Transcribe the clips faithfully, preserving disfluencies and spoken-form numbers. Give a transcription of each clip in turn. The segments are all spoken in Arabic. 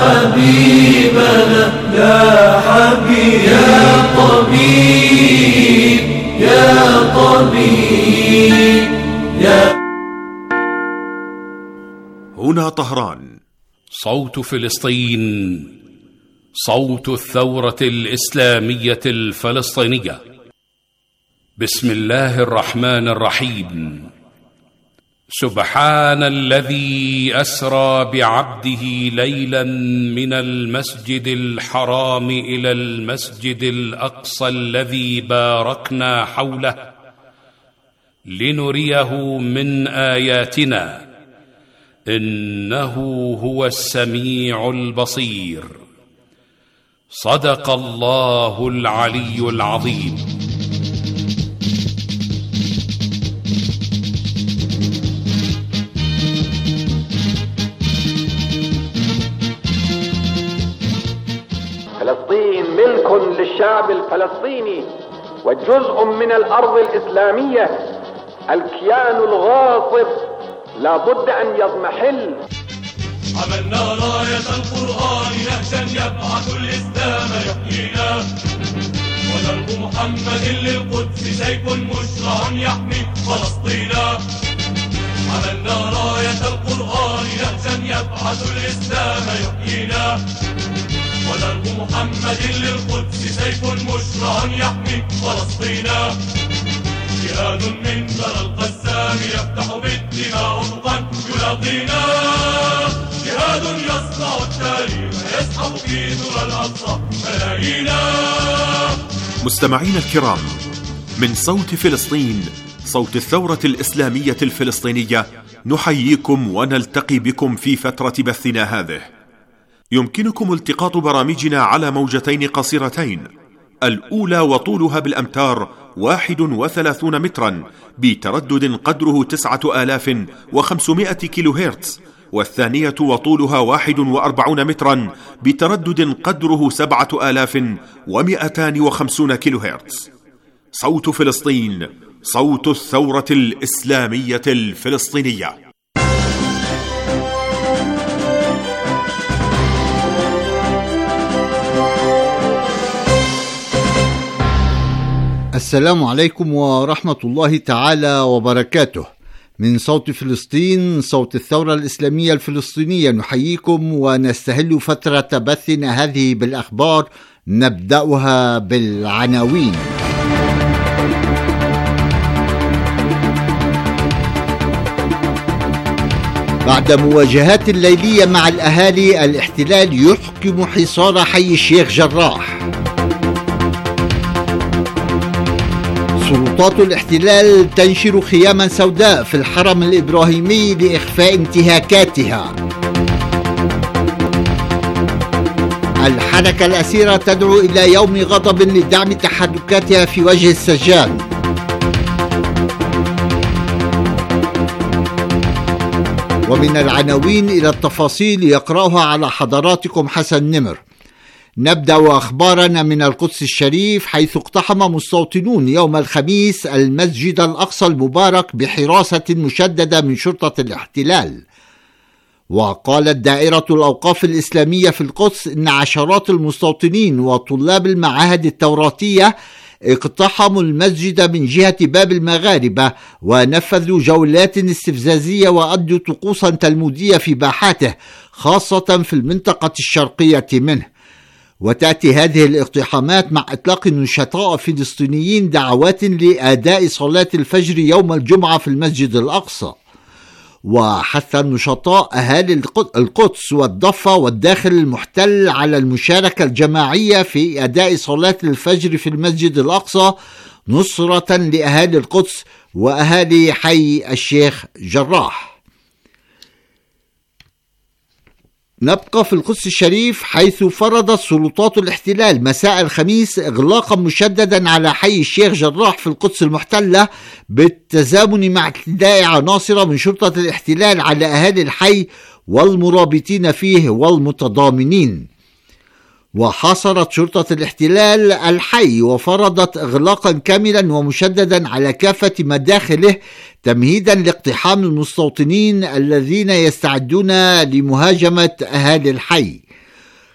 حبيبنا يا حبيب يا طبيب يا طبيب يا. هنا طهران. صوت فلسطين، صوت الثورة الإسلامية الفلسطينية. بسم الله الرحمن الرحيم. سبحان الذي أسرى بعبده ليلا من المسجد الحرام إلى المسجد الأقصى الذي باركنا حوله لنريه من آياتنا إنه هو السميع البصير. صدق الله العلي العظيم. فلسطين ملك للشعب الفلسطيني وجزء من الأرض الإسلامية. الكيان الغاصب لا بد أن يضمحل. عملنا راية القرآن نهجا يبعث الإسلام يحيينا، ودرب محمد للقدس سيف مشرع يحمي فلسطينا. عملنا راية القرآن نهجا يبعث الإسلام يحيينا، ودرب محمد للقدس سيف مشرع يحمي فلسطينا. جهاد من ذرى القسام يفتح بالدماء أفقا يلاقينا، جهاد يصنع التاريخ يسحب في ذرى الأقصى ملايينا. مستمعين الكرام، من صوت فلسطين، صوت الثورة الإسلامية الفلسطينية، نحييكم ونلتقي بكم في فترة بثنا هذه. يمكنكم التقاط برامجنا على موجتين قصيرتين، الأولى وطولها بالأمتار واحد وثلاثون مترا بتردد قدره تسعة آلاف وخمسمائة كيلو هرتز، والثانية وطولها واحد وأربعون مترا بتردد قدره سبعة آلاف ومئتان وخمسون كيلو هرتز. صوت فلسطين، صوت الثورة الإسلامية الفلسطينية. السلام عليكم ورحمة الله تعالى وبركاته. من صوت فلسطين، صوت الثورة الإسلامية الفلسطينية، نحييكم ونستهل فترة بثنا هذه بالأخبار. نبدأها بالعناوين. بعد مواجهات ليلية مع الأهالي، الاحتلال يحكم حصار حي الشيخ جراح. سلطات الاحتلال تنشر خياما سوداء في الحرم الإبراهيمي لإخفاء انتهاكاتها. الحركة الأسيرة تدعو إلى يوم غضب لدعم تحركاتها في وجه السجان. ومن العناوين إلى التفاصيل يقرأها على حضراتكم حسن نمر. نبدأ أخبارنا من القدس الشريف، حيث اقتحم مستوطنون يوم الخميس المسجد الأقصى المبارك بحراسة مشددة من شرطة الاحتلال. وقالت دائرة الأوقاف الإسلامية في القدس إن عشرات المستوطنين وطلاب المعاهد التوراتية اقتحموا المسجد من جهة باب المغاربة، ونفذوا جولات استفزازية وأدوا طقوسا تلمودية في باحاته، خاصة في المنطقة الشرقية منه. وتأتي هذه الاقتحامات مع إطلاق النشطاء فلسطينيين دعوات لأداء صلاة الفجر يوم الجمعة في المسجد الأقصى. وحث النشطاء أهالي القدس والضفة والداخل المحتل على المشاركة الجماعية في أداء صلاة الفجر في المسجد الأقصى، نصرة لأهالي القدس وأهالي حي الشيخ جراح. نبقى في القدس الشريف، حيث فرضت سلطات الاحتلال مساء الخميس إغلاقا مشددا على حي الشيخ جراح في القدس المحتلة، بالتزامن مع اعتداء عناصر من شرطة الاحتلال على أهالي الحي والمرابطين فيه والمتضامنين. وحاصرت شرطة الاحتلال الحي وفرضت إغلاقا كاملا ومشددا على كافة مداخله، تمهيدا لاقتحام المستوطنين الذين يستعدون لمهاجمة أهالي الحي.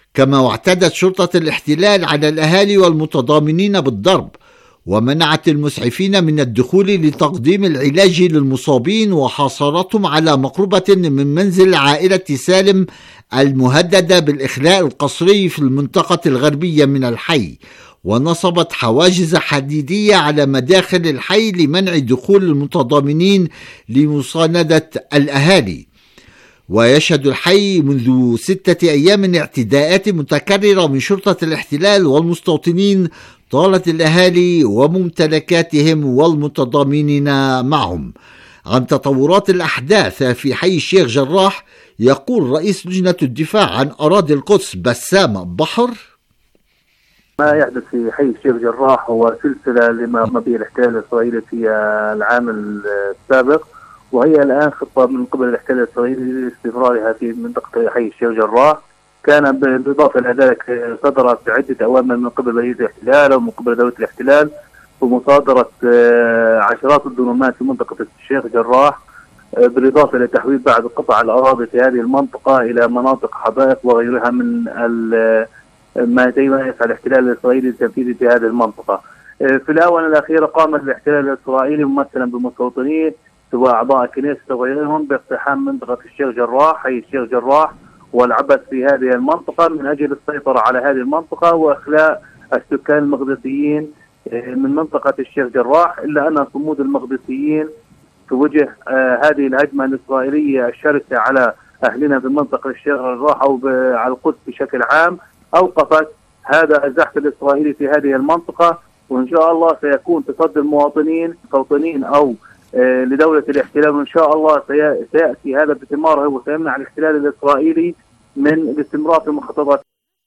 كما اعتدت شرطة الاحتلال على الأهالي والمتضامنين بالضرب، ومنعت المسعفين من الدخول لتقديم العلاج للمصابين، وحاصرتهم على مقربة من منزل عائلة سالم المهددة بالإخلاء القسري في المنطقة الغربية من الحي، ونصبت حواجز حديدية على مداخل الحي لمنع دخول المتضامنين لمساندة الأهالي. ويشهد الحي منذ ستة أيام اعتداءات متكررة من شرطة الاحتلال والمستوطنين طالت الأهالي وممتلكاتهم والمتضامنين معهم. عن تطورات الأحداث في حي الشيخ جراح يقول رئيس لجنة الدفاع عن أراضي القدس بسام بحر: ما يحدث في حي الشيخ جراح هو سلسلة لما به الاحتلال الإسرائيلي في العام السابق، وهي الآن خطة من قبل الاحتلال الإسرائيلي لاستمرارها في منطقة حي الشيخ جراح. كان بالإضافة إلى ذلك صدرت عدة أوامر من قبل رئيس الاحتلال ومن قبل دولة الاحتلال بمصادرة عشرات الدنومات في منطقة الشيخ جراح، بالإضافة إلى تحويل بعض قطع الأراضي في هذه المنطقة إلى مناطق حدائق وغيرها من ما يسعى الاحتلال الإسرائيلي للتنفيذ في هذه المنطقة. في الآونة الأخيرة قام الاحتلال الإسرائيلي ممثلا بالمستوطنين سواء أعضاء الكنيسة وغيرهم باقتحام منطقة الشيخ جراح حي الشيخ جراح والعبث في هذه المنطقة من أجل السيطرة على هذه المنطقة وإخلاء السكان المقدسيين من منطقة الشيخ جراح، إلا أن صمود المقدسيين في وجه هذه الهجمة الإسرائيلية الشرسة على أهلنا في منطقة الشيخ جراح أو على القدس بشكل عام أوقفت هذا الزحف الإسرائيلي في هذه المنطقة. وإن شاء الله سيكون تصدي المواطنين مستوطنين أو لدولة الاحتلال، وإن شاء الله سيأتي هذا بثماره وسيمنع الاحتلال الإسرائيلي من الاستمرار في مخططات.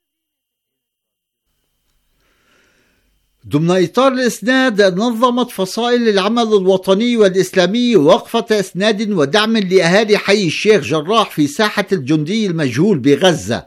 ضمن إطار الإسناد نظمت فصائل العمل الوطني والإسلامي وقفة إسناد ودعم لأهالي حي الشيخ جراح في ساحة الجندي المجهول بغزة،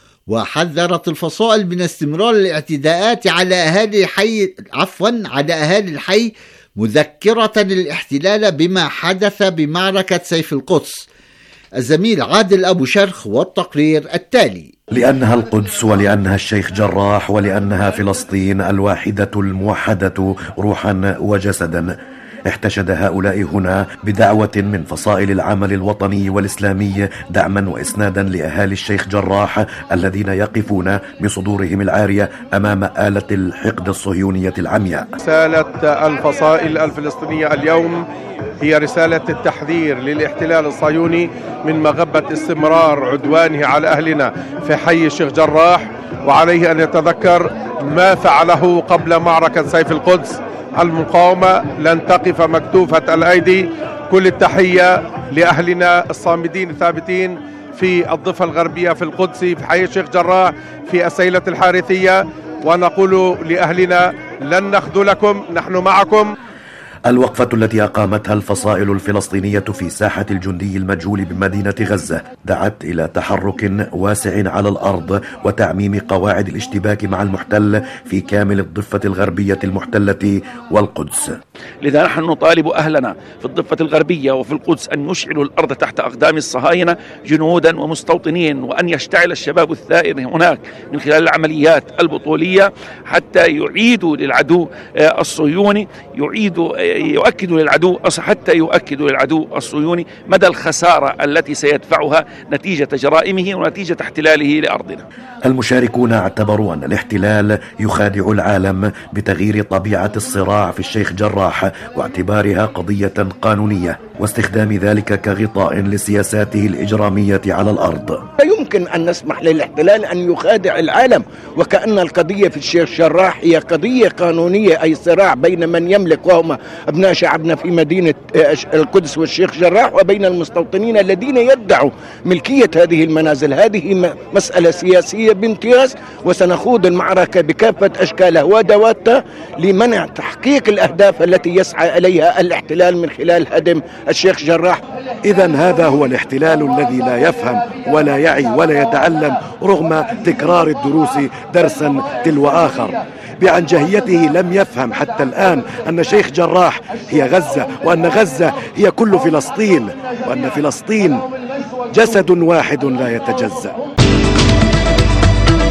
وحذرت الفصائل من استمرار الاعتداءات على أهالي حي عفوا على أهالي الحي، مذكرة الاحتلال بما حدث بمعركة سيف القدس. الزميل عادل أبو شرخ والتقرير التالي: لأنها القدس ولأنها الشيخ جراح ولأنها فلسطين الواحدة الموحدة روحا وجسدا، احتشد هؤلاء هنا بدعوة من فصائل العمل الوطني والإسلامي دعما وإسنادا لأهالي الشيخ جراح الذين يقفون بصدورهم العارية أمام آلة الحقد الصهيونية العمياء. رسالة الفصائل الفلسطينية اليوم هي رسالة التحذير للاحتلال الصهيوني من مغبة استمرار عدوانه على أهلنا في حي الشيخ جراح، وعليه أن يتذكر ما فعله قبل معركة سيف القدس. المقاومة لن تقف مكتوفة الأيدي. كل التحية لأهلنا الصامدين الثابتين في الضفة الغربية في القدس في حي الشيخ جراح في أسيلة الحارثية، ونقول لأهلنا لن نخذلكم، نحن معكم. الوقفة التي أقامتها الفصائل الفلسطينية في ساحة الجندي المجهول بمدينة غزة دعت إلى تحرك واسع على الأرض وتعميم قواعد الاشتباك مع المحتل في كامل الضفة الغربية المحتلة والقدس. لذا نحن نطالب أهلنا في الضفة الغربية وفي القدس أن يشعلوا الأرض تحت أقدام الصهاينة جنودا ومستوطنين، وأن يشتعل الشباب الثائر هناك من خلال العمليات البطولية حتى يعيدوا للعدو الصهيوني يعيدوا يؤكدوا للعدو حتى يؤكدوا للعدو الصهيوني مدى الخسارة التي سيدفعها نتيجة جرائمه ونتيجة احتلاله لأرضنا. المشاركون اعتبروا أن الاحتلال يخادع العالم بتغيير طبيعة الصراع في الشيخ جراح واعتبارها قضية قانونية واستخدام ذلك كغطاء لسياساته الإجرامية على الأرض. لا يمكن أن نسمح للاحتلال أن يخادع العالم وكأن القضية في الشيخ جراح هي قضية قانونية، أي صراع بين من يملك وهم أبناء شعبنا في مدينة القدس والشيخ جراح وبين المستوطنين الذين يدعوا ملكية هذه المنازل. هذه مسألة سياسية بامتياز، وسنخوض المعركة بكافة أشكالها وأدواتها لمنع تحقيق الأهداف التي يسعى إليها الاحتلال من خلال هدم الشيخ جراح. إذن هذا هو الاحتلال الذي لا يفهم ولا يعي ولا يتعلم رغم تكرار الدروس درسا تلو آخر. بعنجهيته لم يفهم حتى الآن أن شيخ جراح هي غزة، وأن غزة هي كل فلسطين، وأن فلسطين جسد واحد لا يتجزأ.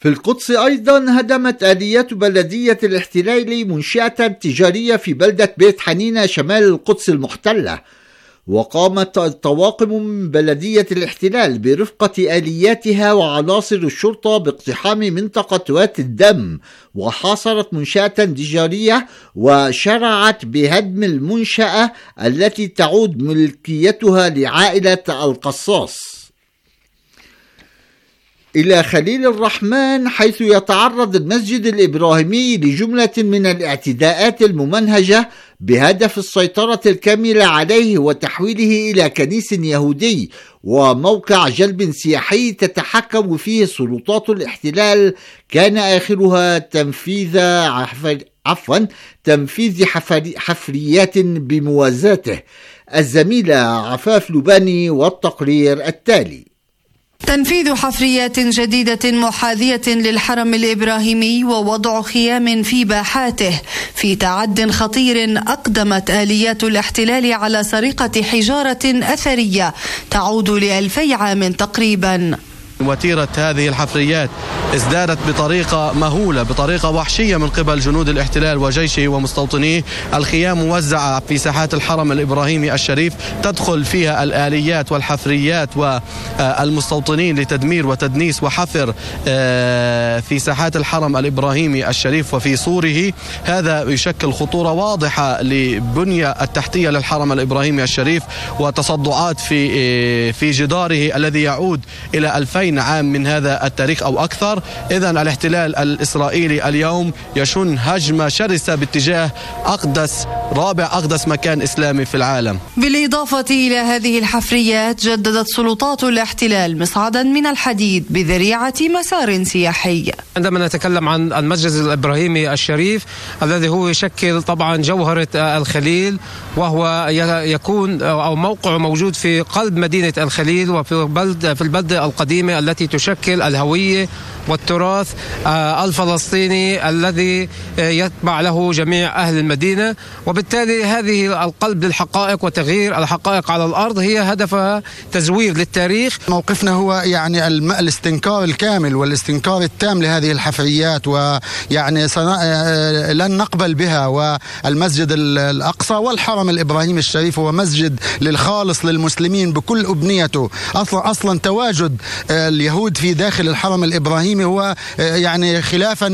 في القدس أيضا هدمت آليات بلدية الاحتلال منشأة تجارية في بلدة بيت حنينة شمال القدس المحتلة، وقامت الطواقم من بلدية الاحتلال برفقة آلياتها وعناصر الشرطة باقتحام منطقة وادي الدم، وحاصرت منشأة تجارية وشرعت بهدم المنشأة التي تعود ملكيتها لعائلة القصاص. إلى خليل الرحمن، حيث يتعرض المسجد الإبراهيمي لجملة من الاعتداءات الممنهجة بهدف السيطرة الكاملة عليه وتحويله إلى كنيس يهودي وموقع جلب سياحي تتحكم فيه سلطات الاحتلال، كان آخرها تنفيذ عفوا تنفيذ حفريات بموازاته. الزميلة عفاف لباني والتقرير التالي. تنفيذ حفريات جديدة محاذية للحرم الإبراهيمي ووضع خيام في باحاته في تعد خطير أقدمت آليات الاحتلال على سرقة حجارة أثرية تعود لألفي عام تقريبا. وتيرة هذه الحفريات ازدادت بطريقة مهولة، بطريقة وحشية من قبل جنود الاحتلال وجيشه ومستوطنيه. الخيام موزعة في ساحات الحرم الإبراهيمي الشريف، تدخل فيها الآليات والحفريات والمستوطنين لتدمير وتدنيس وحفر في ساحات الحرم الإبراهيمي الشريف وفي سوره. هذا يشكل خطورة واضحة لبنية التحتية للحرم الإبراهيمي الشريف وتصدعات في في جداره الذي يعود إلى ألفين عام من هذا التاريخ أو أكثر. إذن الاحتلال الإسرائيلي اليوم يشن هجمة شرسة باتجاه أقدس رابع أقدس مكان إسلامي في العالم. بالإضافة إلى هذه الحفريات، جددت سلطات الاحتلال مصعدا من الحديد بذريعة مسار سياحي. عندما نتكلم عن المسجد الإبراهيمي الشريف الذي هو يشكل طبعا جوهرة الخليل، وهو يكون أو موقع موجود في قلب مدينة الخليل وفي بلد في البلدة القديمة التي تشكل الهوية والتراث الفلسطيني الذي يتبع له جميع أهل المدينة. وبالتالي هذه القلب للحقائق وتغيير الحقائق على الأرض هي هدفها تزوير للتاريخ. موقفنا هو يعني الاستنكار الكامل والاستنكار التام لهذه الحفريات، ويعني لن نقبل بها. والمسجد الأقصى والحرم الإبراهيمي الشريف هو مسجد للخالص للمسلمين بكل أبنيته. أصلا أصلا تواجد اليهود في داخل الحرم الإبراهيمي هو يعني خلافا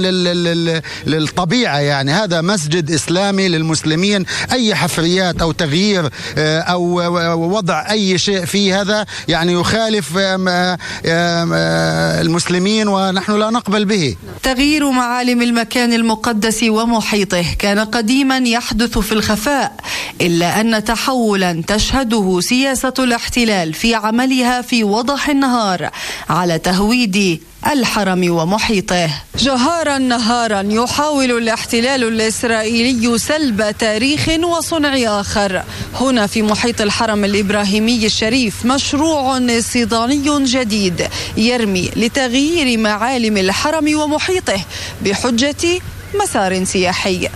للطبيعة. يعني هذا مسجد إسلامي للمسلمين، أي حفريات أو تغيير أو وضع أي شيء فيه هذا يعني يخالف المسلمين ونحن لا نقبل به. تغيير معالم المكان المقدس ومحيطه كان قديما يحدث في الخفاء، إلا أن تحولا تشهده سياسة الاحتلال في عملها في وضح النهار على تهويد الحرم ومحيطه. جهارا نهارا يحاول الاحتلال الإسرائيلي سلب تاريخ وصنع آخر. هنا في محيط الحرم الإبراهيمي الشريف مشروع صيدلي جديد يرمي لتغيير معالم الحرم ومحيطه بحجة مسار سياحي.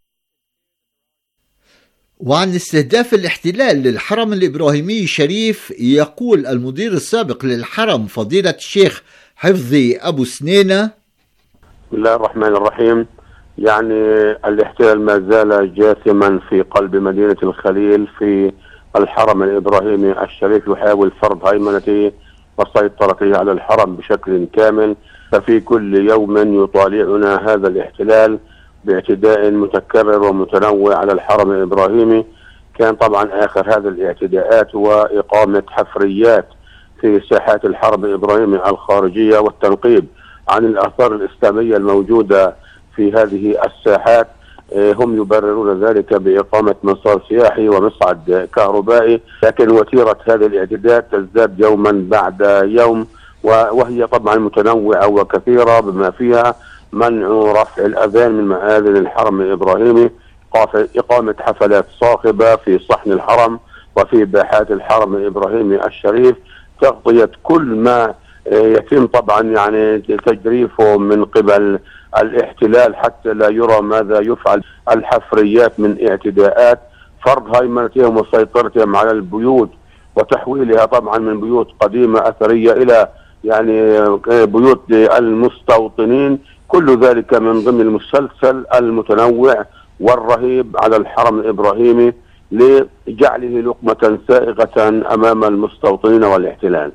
وعن استهداف الاحتلال للحرم الإبراهيمي الشريف، يقول المدير السابق للحرم فضيلة الشيخ حفظي أبو سنينة: بسم الله الرحمن الرحيم. يعني الاحتلال ما زال جاثما في قلب مدينة الخليل في الحرم الإبراهيمي الشريف، يحاول فرض هيمنته وسيطرته على الحرم بشكل كامل. ففي كل يوم يطالعنا هذا الاحتلال باعتداء متكرر ومتنوع على الحرم الإبراهيمي. كان طبعا آخر هذه الاعتداءات وإقامة حفريات في ساحات الحرم الإبراهيمي الخارجية والتنقيب عن الآثار الإسلامية الموجودة في هذه الساحات. هم يبررون ذلك بإقامة مسار سياحي ومصعد كهربائي، لكن وتيرة هذه الاعتداءات تزداد يوما بعد يوم، وهي طبعا متنوعة وكثيرة، بما فيها منع رفع الأذان من مآذن الحرم الإبراهيمي، إقامة حفلات صاخبة في صحن الحرم وفي باحات الحرم الإبراهيمي الشريف، تغطية كل ما يتم طبعا يعني تجريفه من قبل الاحتلال حتى لا يرى ماذا يفعل. الحفريات من اعتداءات، فرض هيمنتهم وسيطرتهم على البيوت وتحويلها طبعا من بيوت قديمة أثرية إلى يعني بيوت المستوطنين. كل ذلك من ضمن المسلسل المتنوع والرهيب على الحرم الإبراهيمي لجعله لقمة سائغة أمام المستوطنين والاحتلال.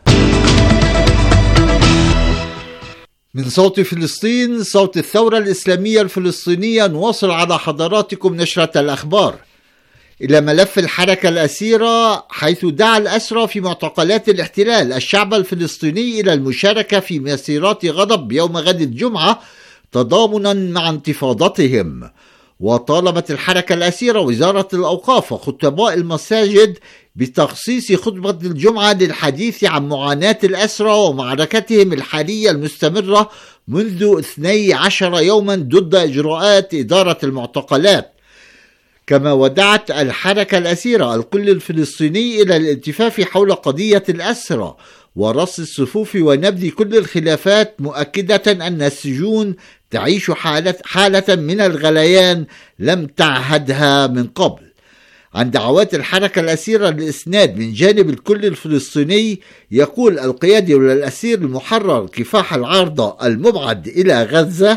من صوت فلسطين، صوت الثورة الإسلامية الفلسطينية، نواصل على حضراتكم نشرة الأخبار إلى ملف الحركة الأسيرة، حيث دعا الأسرى في معتقلات الاحتلال الشعب الفلسطيني إلى المشاركة في مسيرات غضب يوم غد الجمعة تضامنا مع انتفاضتهم. وطالبت الحركة الأسيرة وزارة الأوقاف وخطباء المساجد بتخصيص خطبة الجمعة للحديث عن معاناة الأسرى ومعركتهم الحالية المستمرة منذ اثني عشر يوما ضد إجراءات إدارة المعتقلات. كما ودعت الحركة الأسيرة الكل الفلسطيني إلى الالتفاف حول قضية الأسرى ورص الصفوف ونبذ كل الخلافات، مؤكدة أن السجون تعيش حالة, حالة من الغليان لم تعهدها من قبل. عن دعوات الحركة الأسيرة للإسناد من جانب الكل الفلسطيني، يقول القيادي للأسير المحرر كفاح العارضة المبعد إلى غزة: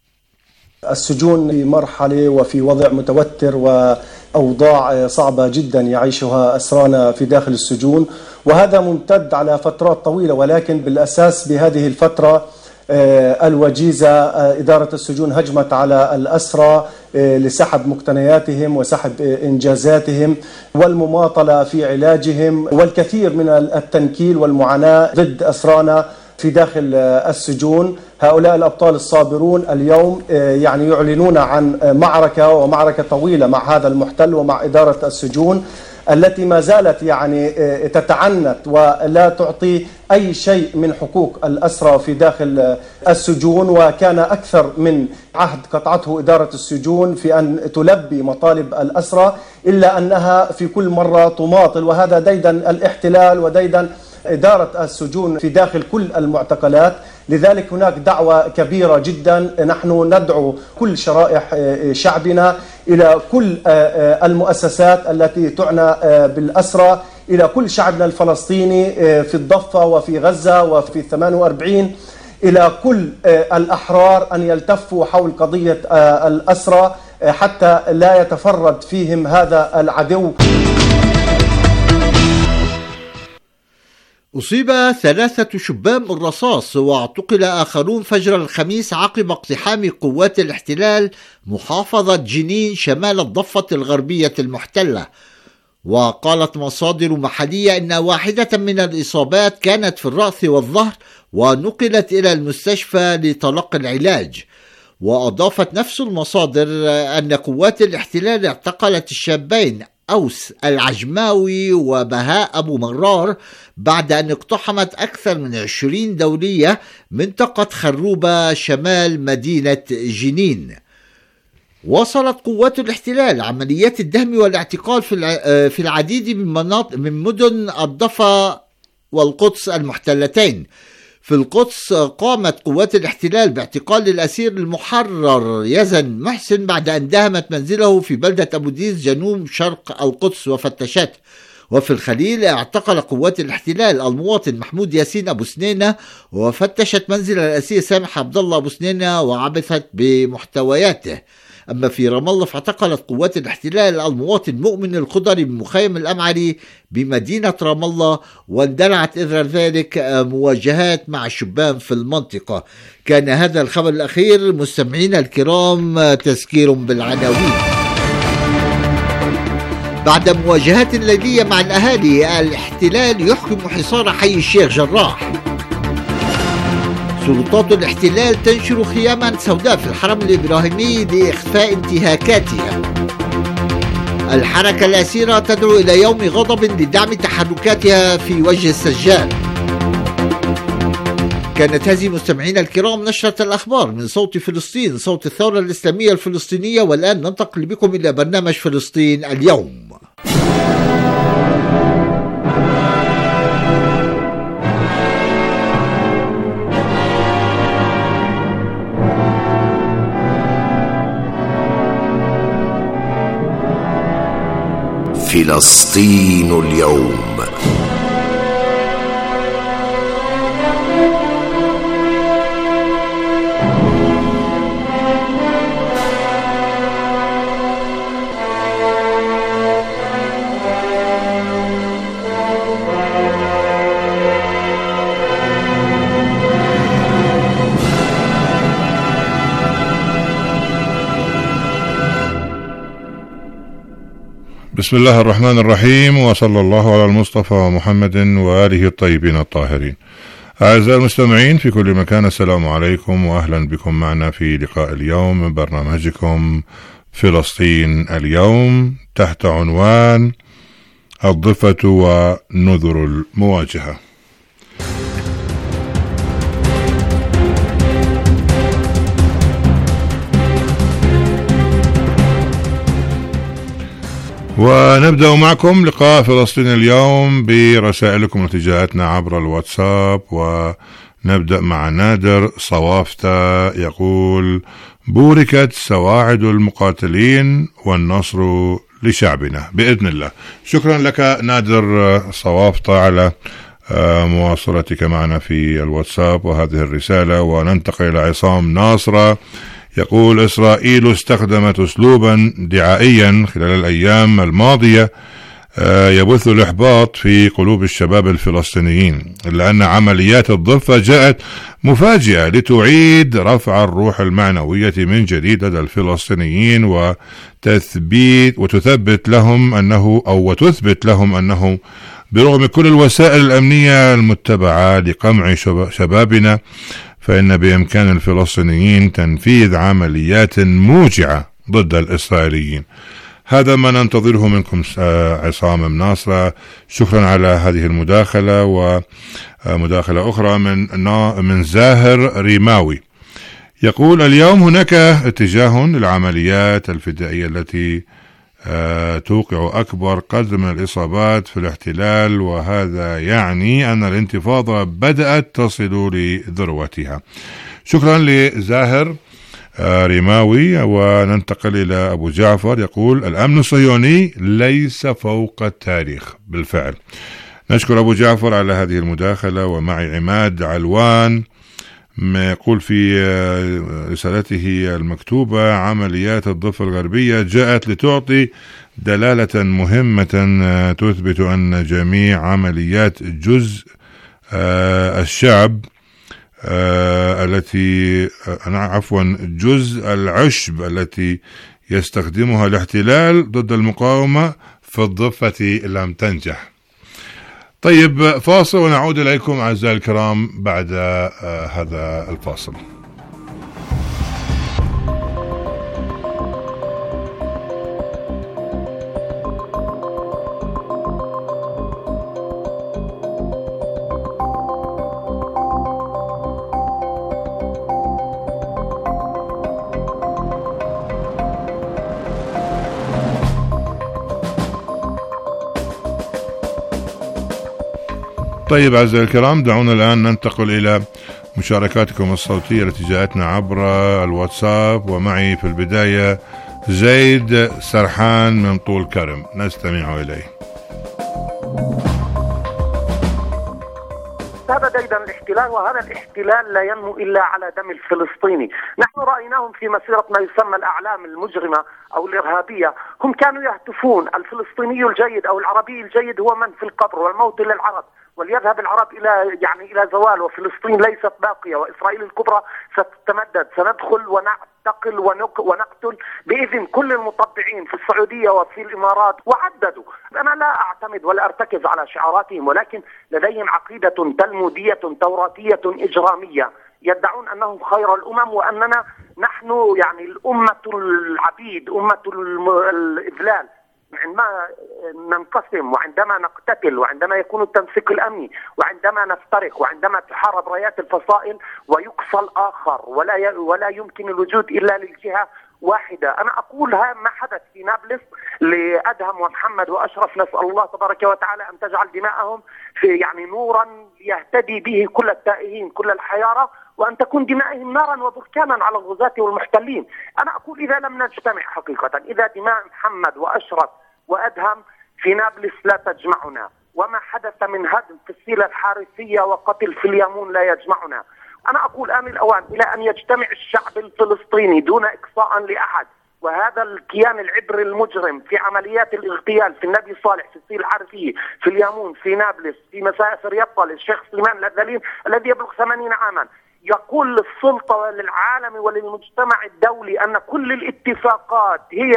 السجون في مرحلة وفي وضع متوتر وأوضاع صعبة جدا يعيشها أسرانا في داخل السجون، وهذا ممتد على فترات طويلة، ولكن بالأساس بهذه الفترة الوجيزة إدارة السجون هجمت على الأسرى لسحب مقتنياتهم وسحب إنجازاتهم والمماطلة في علاجهم والكثير من التنكيل والمعاناة ضد أسرانا في داخل السجون. هؤلاء الأبطال الصابرون اليوم يعني يعلنون عن معركة ومعركة طويلة مع هذا المحتل ومع إدارة السجون التي ما زالت يعني تتعنت ولا تعطي أي شيء من حقوق الأسرى في داخل السجون. وكان أكثر من عهد قطعته إدارة السجون في أن تلبي مطالب الأسرى، إلا أنها في كل مرة تماطل، وهذا ديدن الاحتلال وديدن إدارة السجون في داخل كل المعتقلات. لذلك هناك دعوة كبيرة جدا، نحن ندعو كل شرائح شعبنا إلى كل المؤسسات التي تعنى بالأسرى، إلى كل شعبنا الفلسطيني في الضفة وفي غزة وفي ثمانية وأربعين، إلى كل الأحرار أن يلتفوا حول قضية الأسرى حتى لا يتفرد فيهم هذا العدو. أصيب ثلاثة شبان بالرصاص واعتقل آخرون فجر الخميس عقب اقتحام قوات الاحتلال محافظة جنين شمال الضفة الغربية المحتلة. وقالت مصادر محلية إن واحدة من الإصابات كانت في الرأس والظهر ونقلت إلى المستشفى لتلقي العلاج. وأضافت نفس المصادر أن قوات الاحتلال اعتقلت الشابين أوس العجماوي وبهاء أبو مرار بعد أن اقتحمت أكثر من عشرين دورية منطقة خروبة شمال مدينة جنين. وصلت قوات الاحتلال عمليات الدهم والاعتقال في العديد من مناطق من مدن الضفة والقدس المحتلتين. في القدس قامت قوات الاحتلال باعتقال الأسير المحرر يزن محسن بعد أن داهمت منزله في بلدة أبو ديس جنوب شرق القدس وفتشته. وفي الخليل اعتقل قوات الاحتلال المواطن محمود ياسين أبو سنينة وفتشت منزل الأسير سامح عبد الله أبو سنينة وعبثت بمحتوياته. أما في رام الله فاعتقلت قوات الاحتلال المواطن مؤمن الخضري بمخيم الأمعري بمدينة رام الله، واندلعت إثر ذلك مواجهات مع الشبان في المنطقة. كان هذا الخبر الأخير مستمعينا الكرام تذكير بالعناوين. بعد مواجهات ليلية مع الأهالي، الاحتلال يحكم حصار حي الشيخ جراح. سلطات الاحتلال تنشر خياما سوداء في الحرم الإبراهيمي لإخفاء انتهاكاتها. الحركة الأسيرة تدعو إلى يوم غضب لدعم تحركاتها في وجه السجال. كانت هذه مستمعينا الكرام نشرة الأخبار من صوت فلسطين، صوت الثورة الإسلامية الفلسطينية. والآن ننتقل بكم إلى برنامج فلسطين اليوم. فلسطين اليوم. بسم الله الرحمن الرحيم، وصلى الله على المصطفى محمد وآله الطيبين الطاهرين. أعزائي المستمعين في كل مكان، السلام عليكم وأهلا بكم معنا في لقاء اليوم من برنامجكم فلسطين اليوم تحت عنوان الضفة ونذر المواجهة. ونبدأ معكم لقاء فلسطين اليوم برسائلكم التي جاءتنا عبر الواتساب. ونبدأ مع نادر صوافته، يقول: بوركت سواعد المقاتلين والنصر لشعبنا بإذن الله. شكرا لك نادر صوافته على مواصلتك معنا في الواتساب وهذه الرسالة. وننتقل إلى عصام ناصرة، يقول: إسرائيل استخدمت أسلوبا دعائيا خلال الأيام الماضية يبث الإحباط في قلوب الشباب الفلسطينيين، إلا أن عمليات الضفة جاءت مفاجئة لتعيد رفع الروح المعنوية من جديد لدى الفلسطينيين وتثبيت وتثبت لهم أنه أو وتثبت لهم أنه برغم كل الوسائل الأمنية المتبعة لقمع شبابنا فإن بإمكان الفلسطينيين تنفيذ عمليات موجعة ضد الإسرائيليين. هذا ما ننتظره منكم عصام مناصرة. شكرا على هذه المداخلة. ومداخلة أخرى من من زاهر ريماوي، يقول: اليوم هناك اتجاه للعمليات الفدائية التي توقع أكبر قدر من الإصابات في الاحتلال، وهذا يعني أن الانتفاضة بدأت تصل لذروتها. شكرا لزاهر ريماوي. وننتقل إلى أبو جعفر، يقول: الأمن الصهيوني ليس فوق التاريخ. بالفعل نشكر أبو جعفر على هذه المداخلة. ومعي عماد علوان، ما يقول في رسالته المكتوبة: عمليات الضفة الغربية جاءت لتعطي دلالة مهمة تثبت أن جميع عمليات جزء الشعب التي عفوا جزء العشب التي يستخدمها الاحتلال ضد المقاومة في الضفة لم تنجح. طيب، فاصل ونعود إليكم أعزائي الكرام بعد هذا الفاصل. طيب أعزائي الكرام، دعونا الآن ننتقل إلى مشاركاتكم الصوتية التي جاءتنا عبر الواتساب. ومعي في البداية زيد سرحان من طول كرم، نستمع إليه. هذا ديدن الاحتلال، وهذا الاحتلال لا ينمو إلا على دم الفلسطيني. نحن رأيناهم في مسيرة ما يسمى الأعلام المجرمة أو الإرهابية، هم كانوا يهتفون: الفلسطيني الجيد أو العربي الجيد هو من في القبر، والموت للعرب، وليذهب العرب إلى يعني إلى زوال، وفلسطين ليست باقية، وإسرائيل الكبرى ستتمدد، سندخل ونعتقل ونقتل بإذن كل المطبعين في السعودية وفي الإمارات. وعددوا. أنا لا أعتمد ولا أرتكز على شعاراتهم، ولكن لديهم عقيدة تلمودية توراتية إجرامية، يدعون أنهم خير الأمم وأننا نحن يعني الأمة العبيد، أمة الإذلال. عندما ننقسم وعندما نقتتل وعندما يكون التمسك الأمني وعندما نفترق وعندما تحارب رايات الفصائل ويقصى الآخر ولا ي... ولا يمكن الوجود إلا للجهة واحدة. أنا أقول ها ما حدث في نابلس لأدهم ومحمد وأشرف، نسأل الله تبارك وتعالى أن تجعل دماءهم في يعني نورا يهتدي به كل التائهين كل الحيارى، وأن تكون دمائهم نارا وبركانا على الغزاة والمحتلين. أنا أقول إذا لم نجتمع حقيقة، إذا دماء محمد وأشرف وأدهم في نابلس لا تجمعنا، وما حدث من هدم في السيلة الحارثية وقتل في اليمون لا يجمعنا. أنا أقول آن الأوان إلى أن يجتمع الشعب الفلسطيني دون إقصاء لأحد، وهذا الكيان العبري المجرم في عمليات الاغتيال في النبي صالح، في السيل الحارثية، في اليمون، في نابلس، في مسافر يطل، الشيخ سليمان الذليل الذي يبلغ ثمانين عاما، يقول للسلطة وللعالم وللمجتمع الدولي أن كل الاتفاقات هي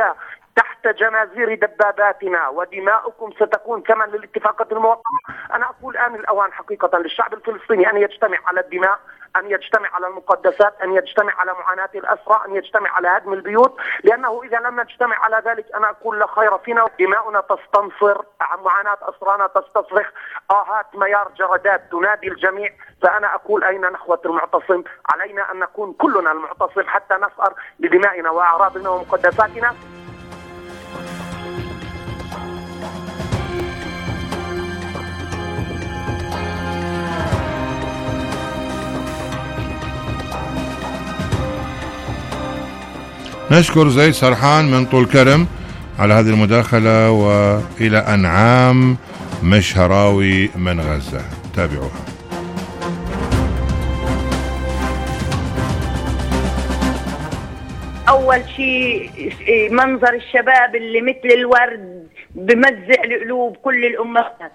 تحت جنازير دباباتنا، ودماؤكم ستكون ثمن للاتفاقات الموقعة. أنا أقول آن الأوان حقيقة للشعب الفلسطيني أن يجتمع على الدماء، أن يجتمع على المقدسات، أن يجتمع على معاناة الأسرى، أن يجتمع على هدم البيوت، لأنه إذا لم نجتمع على ذلك أنا أقول لا خير فينا. دماؤنا تستنصر، معاناة أسرانا تستصرخ، آهات ميار جردات تنادي الجميع. فأنا أقول أين نخوة المعتصم؟ علينا أن نكون كلنا المعتصم حتى نسأر لدمائنا وأعراضنا ومقدساتنا. نشكر زيد سرحان من طول كرم على هذه المداخلة، وإلى أنعام مشهراوي من غزة. تابعوها. أول شيء منظر الشباب اللي مثل الورد بمزع لقلوب كل الأمهات.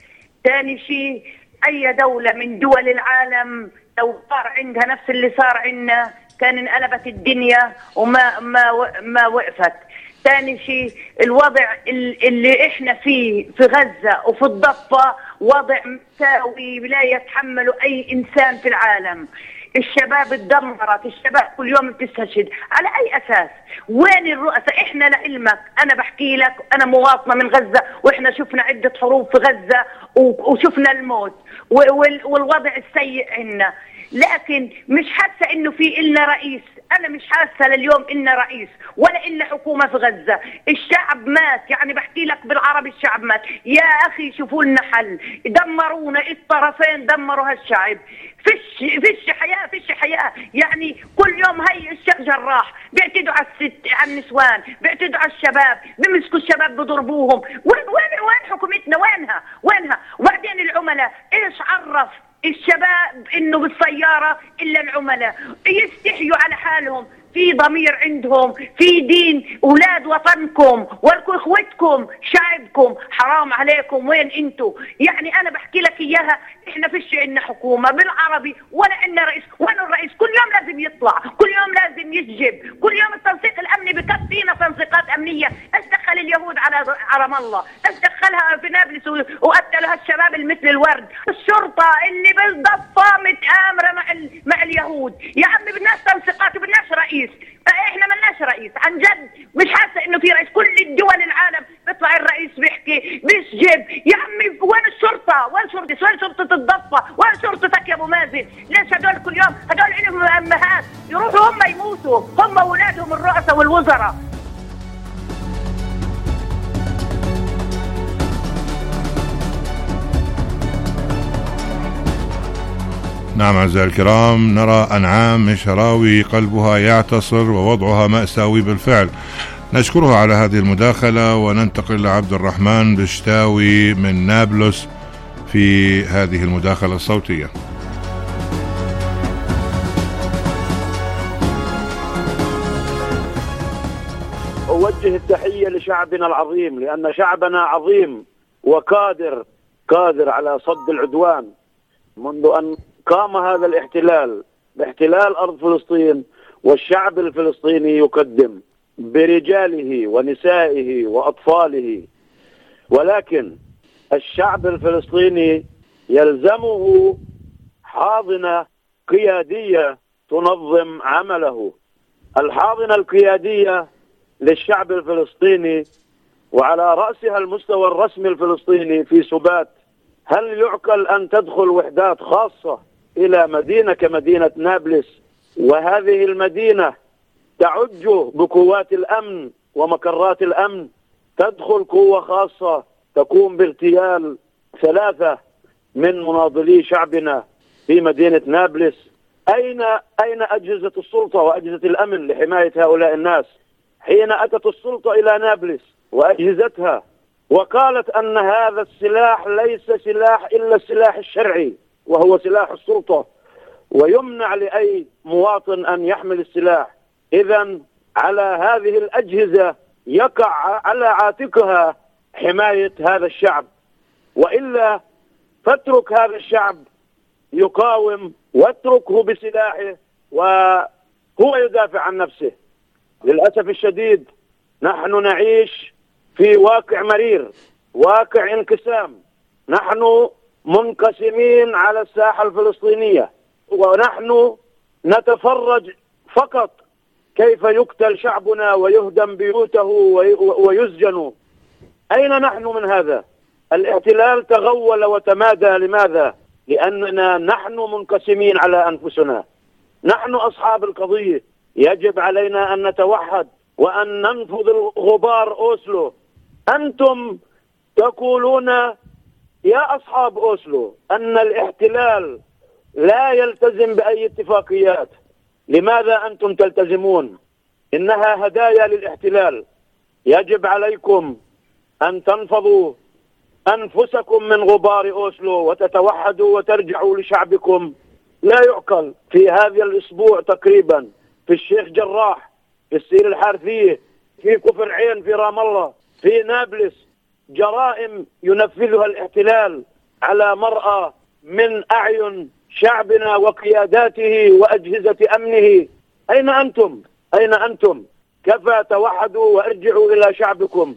ثاني شيء أي دولة من دول العالم لو صار عندها نفس اللي صار عندنا كان انقلبت الدنيا وما ما ما وقفت. ثاني شيء الوضع اللي احنا فيه في غزة وفي الضفة وضع مأساوي لا يتحمله أي إنسان في العالم. الشباب اتدمرت، الشباب كل يوم بتستشهد. على أي أساس؟ وين الرؤساء؟ إحنا لعلمك أنا بحكي لك أنا مواطنة من غزة، وإحنا شفنا عدة حروب في غزة وشفنا الموت والوضع السيء عنا، لكن مش حاسة إنه في إلنا رئيس. أنا مش حاسة لليوم إلنا رئيس ولا إلنا حكومة في غزة. الشعب مات، يعني بحكي لك بالعربي الشعب مات. يا أخي شوفوا لنا حل. دمرونا الطرفين، دمروا هالشعب. فيش فيش حياة فيش حياة يعني كل يوم هي الشيخ جراح بيعتدوا على الست على النسوان، بيعتدوا على الشباب، بيمسكوا الشباب بضربوهم. وين وين وين حكومتنا؟ وينها وينها؟ وبعدين العملاء ايش عرف الشباب انه بالسيارة الا العملاء؟ يستحيوا على حالهم، في ضمير عندهم، في دين. اولاد وطنكم ولكم اخوتكم شعبكم، حرام عليكم. وين انتوا؟ يعني انا بحكي لك اياها، احنا فيش عندنا حكومه بالعربي ولا عندنا رئيس. وين الرئيس؟ كل يوم لازم يطلع، كل يوم لازم يسجب، كل يوم التنسيق الامني بكفينا تنسيقات امنيه. ايش دخل اليهود على رام الله؟ ايش دخلها في نابلس وقتلوا هالشباب المثل الورد؟ الشرطه اللي بالضفه متآمره مع ال... مع اليهود. يا عمي بدناش تنسيقات وبدناش رئيس. احنا ملناش رئيس عن جد. مش حاسه انه في رئيس. كل الدول العالم بيطلع الرئيس بيحكي بيسجب. يا عمي وين الشرطه؟ وين شرطه؟ وين شرطه الضفه؟ وين شرطتك يا ابو مازن؟ ليش هدول كل يوم هدول لهم امهات يروحوا هم يموتوا، هم واولادهم الرؤساء والوزراء. نعم أعزائي الكرام، نرى أنعام مشهراوي قلبها يعتصر ووضعها مأساوي بالفعل. نشكرها على هذه المداخلة، وننتقل لعبد الرحمن بشتاوي من نابلس في هذه المداخلة الصوتية. أوجه التحية لشعبنا العظيم، لأن شعبنا عظيم وقادر قادر على صد العدوان منذ أن قام هذا الاحتلال باحتلال أرض فلسطين. والشعب الفلسطيني يقدم برجاله ونسائه وأطفاله، ولكن الشعب الفلسطيني يلزمه حاضنة قيادية تنظم عمله. الحاضنة القيادية للشعب الفلسطيني وعلى رأسها المستوى الرسمي الفلسطيني في سبات. هل يعقل أن تدخل وحدات خاصة إلى مدينة كمدينة نابلس، وهذه المدينة تعج بقوات الأمن ومقرات الأمن، تدخل قوة خاصة تقوم باغتيال ثلاثة من مناضلي شعبنا في مدينة نابلس؟ أين أين أجهزة السلطة وأجهزة الأمن لحماية هؤلاء الناس حين أتت السلطة إلى نابلس وأجهزتها وقالت أن هذا السلاح ليس سلاح إلا السلاح الشرعي وهو سلاح السلطة، ويمنع لأي مواطن أن يحمل السلاح؟ إذن على هذه الأجهزة يقع على عاتقها حماية هذا الشعب، وإلا فاترك هذا الشعب يقاوم واتركه بسلاحه وهو يدافع عن نفسه. للأسف الشديد نحن نعيش في واقع مرير، واقع انقسام. نحن منقسمين على الساحة الفلسطينية، ونحن نتفرج فقط كيف يقتل شعبنا ويهدم بيوته ويسجن. أين نحن من هذا؟ الاحتلال تغول وتمادى. لماذا؟ لأننا نحن منقسمين على أنفسنا. نحن أصحاب القضية، يجب علينا أن نتوحد وأن ننفض غبار أوسلو. أنتم تقولون يا أصحاب أوسلو أن الاحتلال لا يلتزم بأي اتفاقيات. لماذا أنتم تلتزمون؟ إنها هدايا للاحتلال. يجب عليكم أن تنفضوا أنفسكم من غبار أوسلو وتتوحدوا وترجعوا لشعبكم. لا يعقل في هذا الأسبوع تقريبا في الشيخ جراح، في السير الحارثية، في كفر عين، في رام الله، في نابلس، جرائم ينفذها الاحتلال على مرأى من أعين شعبنا وقياداته وأجهزة أمنه. أين أنتم؟ أين أنتم؟ كفى، توحدوا وارجعوا إلى شعبكم.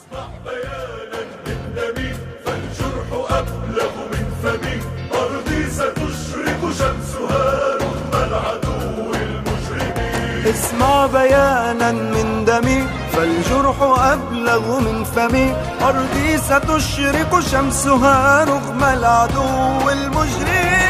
أبلغ من فمي، أرضي ستشرق شمسها رغم العدو المجرمين. اسمع بيانا من دمي، فالجرح أبلغ من فمي، أرضي ستشرق شمسها رغم العدو المجرمين.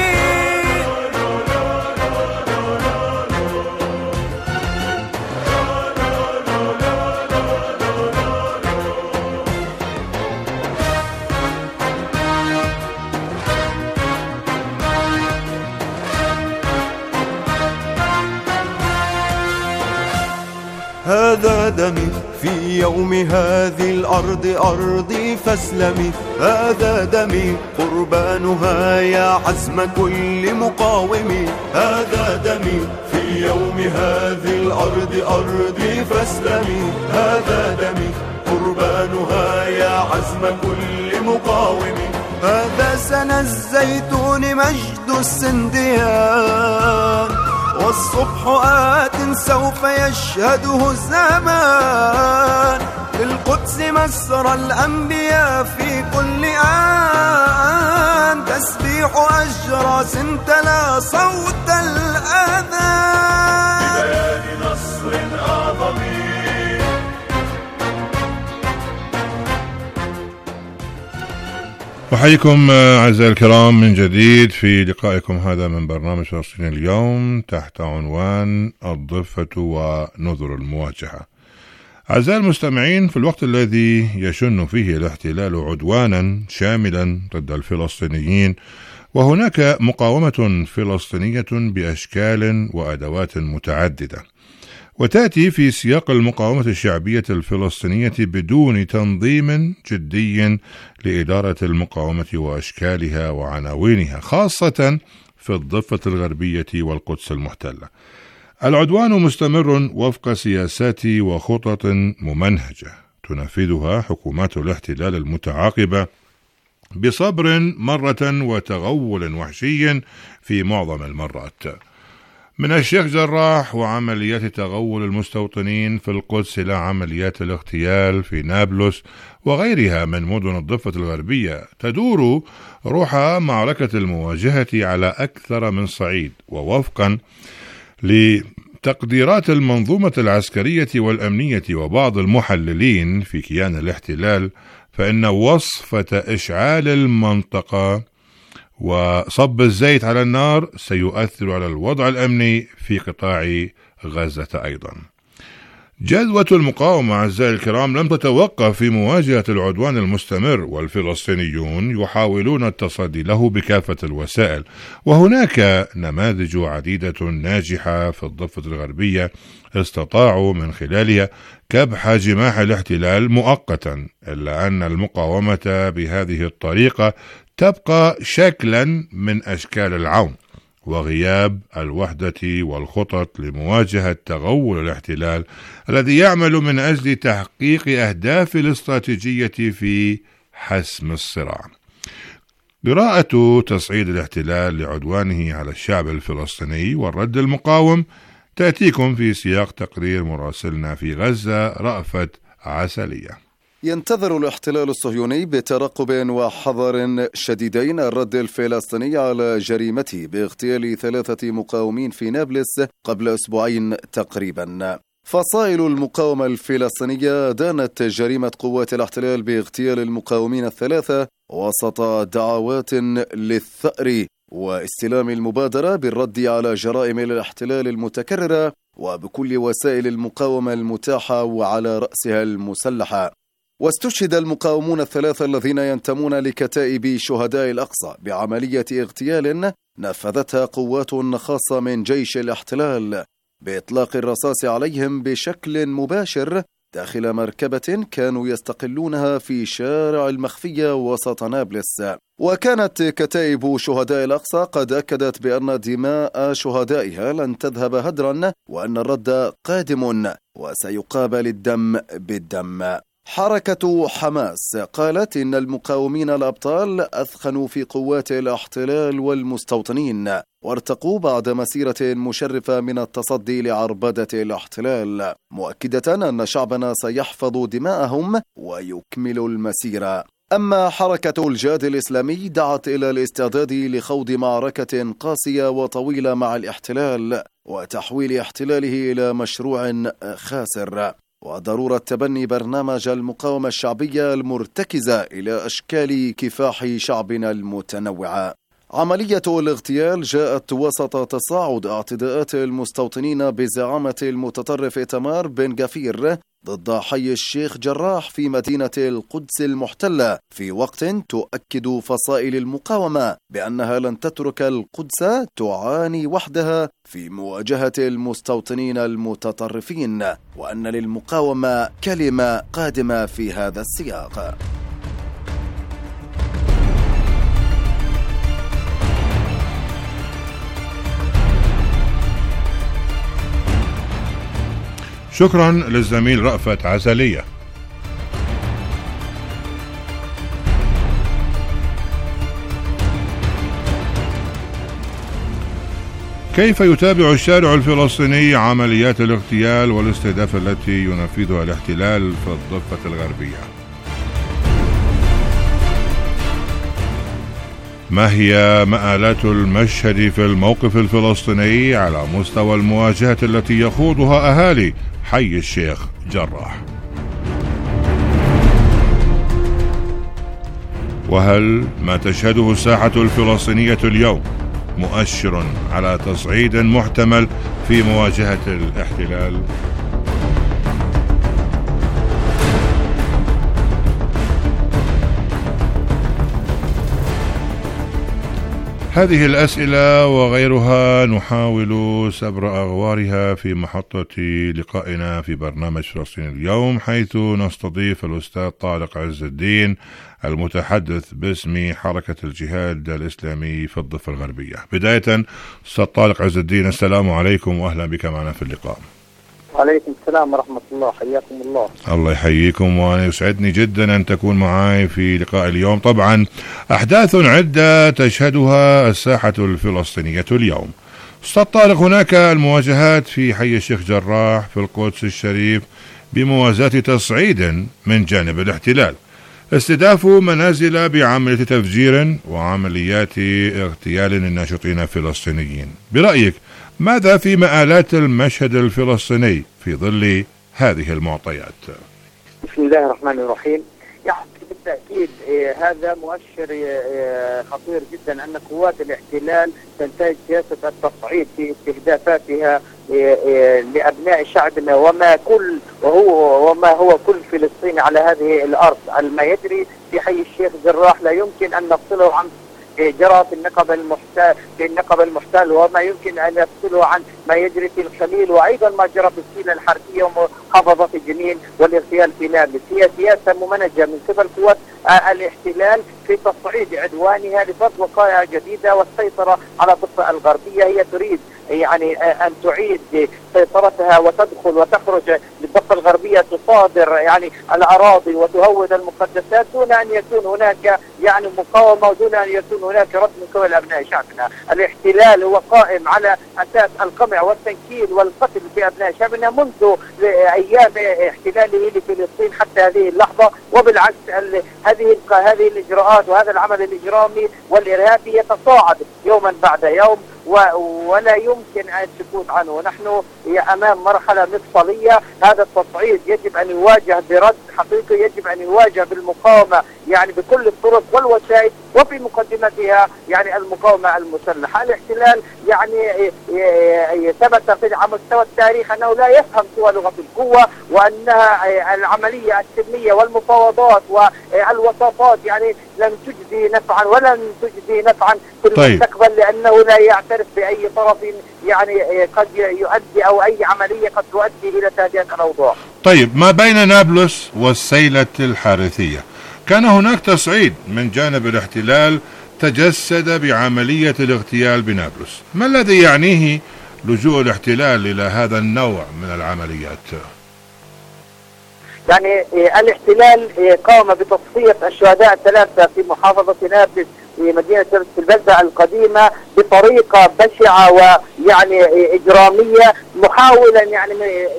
هذا دمي في يوم هذه الأرض أرضي فاسلمي. هذا دمي قربانها يا عزم كل مقاوم. هذا دمي في يوم هذه الأرض أرضي فاسلمي. هذا دمي قربانها يا عزم كل مقاوم. هذا سنى الزيتون مجد السنديان، والصبح آت سوف يشهده الزمان. للقدس مسرى الأنبياء في كل آن، تسبيح أجراس تلا صوت الأذان. ببيان نصر أعظم. أحييكم أعزائي الكرام من جديد في لقائكم هذا من برنامج فلسطين اليوم تحت عنوان الضفة ونذر المواجهة. أعزائي المستمعين، في الوقت الذي يشن فيه الاحتلال عدوانا شاملا ضد الفلسطينيين، وهناك مقاومة فلسطينية بأشكال وأدوات متعددة، وتأتي في سياق المقاومة الشعبية الفلسطينية بدون تنظيم جدي لإدارة المقاومة وأشكالها وعناوينها، خاصة في الضفة الغربية والقدس المحتلة. العدوان مستمر وفق سياسات وخطط ممنهجة تنفذها حكومات الاحتلال المتعاقبة بصبر مرة وتغول وحشي في معظم المرات. من الشيخ جراح وعمليات تغول المستوطنين في القدس إلى عمليات الاغتيال في نابلس وغيرها من مدن الضفة الغربية، تدور روح معركة المواجهة على أكثر من صعيد. ووفقا لتقديرات المنظومة العسكرية والأمنية وبعض المحللين في كيان الاحتلال، فإن وصفة إشعال المنطقة وصب الزيت على النار سيؤثر على الوضع الأمني في قطاع غزة أيضا. جذوة المقاومة أعزائي الكرام لم تتوقف في مواجهة العدوان المستمر، والفلسطينيون يحاولون التصدي له بكافة الوسائل، وهناك نماذج عديدة ناجحة في الضفة الغربية استطاعوا من خلالها كبح جماح الاحتلال مؤقتا، إلا أن المقاومة بهذه الطريقة تبقى شكلا من أشكال العون وغياب الوحدة والخطط لمواجهة تغول الاحتلال الذي يعمل من أجل تحقيق أهداف الاستراتيجية في حسم الصراع. قراءة تصعيد الاحتلال لعدوانه على الشعب الفلسطيني والرد المقاوم تأتيكم في سياق تقرير مراسلنا في غزة رأفت عسلية. ينتظر الاحتلال الصهيوني بترقب وحذر شديدين الرد الفلسطيني على جريمته باغتيال ثلاثة مقاومين في نابلس قبل أسبوعين تقريبا. فصائل المقاومة الفلسطينية دانت جريمة قوات الاحتلال باغتيال المقاومين الثلاثة وسط دعوات للثأر واستلام المبادرة بالرد على جرائم الاحتلال المتكررة وبكل وسائل المقاومة المتاحة وعلى رأسها المسلحة. واستشهد المقاومون الثلاثة الذين ينتمون لكتائب شهداء الأقصى بعملية اغتيال نفذتها قوات خاصة من جيش الاحتلال بإطلاق الرصاص عليهم بشكل مباشر داخل مركبة كانوا يستقلونها في شارع المخفية وسط نابلس. وكانت كتائب شهداء الأقصى قد أكدت بأن دماء شهدائها لن تذهب هدرا وأن الرد قادم وسيقابل الدم بالدم. حركة حماس قالت إن المقاومين الأبطال أثخنوا في قوات الاحتلال والمستوطنين وارتقوا بعد مسيرة مشرفة من التصدي لعربدة الاحتلال، مؤكدة أن شعبنا سيحفظ دماءهم ويكمل المسيرة. أما حركة الجهاد الإسلامي دعت إلى الاستعداد لخوض معركة قاسية وطويلة مع الاحتلال وتحويل احتلاله إلى مشروع خاسر، وضرورة تبني برنامج المقاومة الشعبية المرتكزة إلى أشكال كفاح شعبنا المتنوعة. عملية الاغتيال جاءت وسط تصاعد اعتداءات المستوطنين بزعامة المتطرف إيتمار بن غفير ضد حي الشيخ جراح في مدينة القدس المحتلة، في وقت تؤكد فصائل المقاومة بأنها لن تترك القدس تعاني وحدها في مواجهة المستوطنين المتطرفين، وأن للمقاومة كلمة قادمة في هذا السياق. شكرا للزميل رأفت عسلية. كيف يتابع الشارع الفلسطيني عمليات الاغتيال والاستهداف التي ينفذها الاحتلال في الضفة الغربية؟ ما هي مآلات المشهد في الموقف الفلسطيني على مستوى المواجهة التي يخوضها أهالي حي الشيخ جراح؟ وهل ما تشهده الساحة الفلسطينية اليوم مؤشر على تصعيد محتمل في مواجهة الاحتلال؟ هذه الأسئلة وغيرها نحاول سبر أغوارها في محطة لقائنا في برنامج فلسطين اليوم، حيث نستضيف الأستاذ طارق عز الدين المتحدث باسم حركة الجهاد الإسلامي في الضفة الغربية. بداية أستاذ طارق عز الدين، السلام عليكم وأهلا بك معنا في اللقاء. وعليكم السلام ورحمة الله، حياكم الله. الله يحييكم، وأنا يسعدني جدا أن تكون معي في لقاء اليوم. طبعا أحداث عدة تشهدها الساحة الفلسطينية اليوم. أستاذ طارق، هناك المواجهات في حي الشيخ جراح في القدس الشريف بموازاة تصعيد من جانب الاحتلال، استهداف منازل بعملية تفجير وعمليات اغتيال الناشطين الفلسطينيين. برأيك ماذا في مآلات المشهد الفلسطيني في ظل هذه المعطيات؟ بسم الله الرحمن الرحيم. يعني بالتأكيد إيه هذا مؤشر إيه خطير جدا أن قوات الاحتلال تنتهج سياسة التصعيد في استهدافاتها إيه إيه لأبناء شعبنا وما كل وهو وما هو كل فلسطيني على هذه الأرض. ما يجري في حي الشيخ جراح لا يمكن أن نفصله عن جرى في النقب المحتل في النقب المحتل وما يمكن ان يفصله عن ما يجري في الخليل، وايضا ما جرى في السيناء الحربيه ومحافظه الجنين والاغتيال في نابلس. هي سياسه ممنهجه من قبل قوات الاحتلال في تصعيد عدوانها لفرض وقائع جديدة والسيطرة على الضفة الغربية. هي تريد يعني أن تعيد سيطرتها وتدخل وتخرج للضفة الغربية، تصادر يعني الأراضي وتهود المقدسات دون أن يكون هناك يعني مقاومة ودون أن يكون هناك رد من قبل أبناء شعبنا. الاحتلال هو قائم على أساس القمع والتنكيل والقتل في أبناء شعبنا منذ أيام احتلاله لفلسطين حتى هذه اللحظة، وبالعكس هذه هذه الإجراءات وهذا العمل الإجرامي والإرهابي يتصاعد يوما بعد يوم ولا يمكن أن تكون عنه. نحن أمام مرحلة مفصلية، هذا التصعيد يجب أن يواجه برد حقيقي، يجب أن يواجه بالمقاومة يعني بكل الطرق والوسائل، وفي مقدمتها يعني المقاومة المسلحة. الاحتلال يعني ثبت على مستوى التاريخ أنه لا يفهم سوى لغة القوة، وأنها العملية السلمية والمفاوضات والوساطات يعني لن تجدي نفعا ولن تجدي نفعا في المستقبل. طيب. لأنه لا يعترف بأي طرف يعني قد يؤدي أو أي عملية قد تؤدي إلى تهدئة الأوضاع. طيب، ما بين نابلس والسيلة الحارثية كان هناك تصعيد من جانب الاحتلال تجسد بعملية الاغتيال بنابلس. ما الذي يعنيه لجوء الاحتلال إلى هذا النوع من العمليات؟ يعني الاحتلال قام بتصفية الشهداء الثلاثة في محافظة نابلس في مدينة البلدة القديمة بطريقة بشعة ويعني إجرامية، محاولا يعني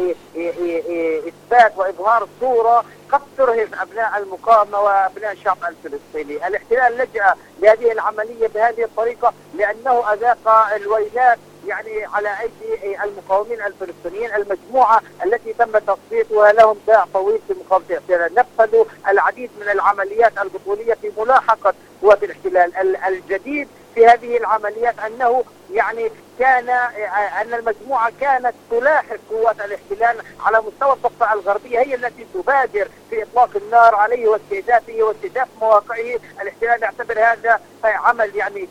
إثبات وإظهار صورة قد ترهب أبناء المقاومة وأبناء الشعب الفلسطيني. الاحتلال لجأ لهذه العملية بهذه الطريقة لأنه أذاق الويلات يعني على أيدي المقاومين الفلسطينيين، المجموعة التي تم تصفيتها لهم باع طويل في مقاومة الاحتلال. نفذوا العديد من العمليات البطولية في ملاحقة قوات الاحتلال. الجديد في هذه العمليات أنه يعني كان أن المجموعة كانت تلاحق قوات الاحتلال على مستوى الضفة الغربية، هي التي تبادر في إطلاق النار عليه واستهدافه واستهداف مواقعه. الاحتلال يعتبر هذا عمل يعني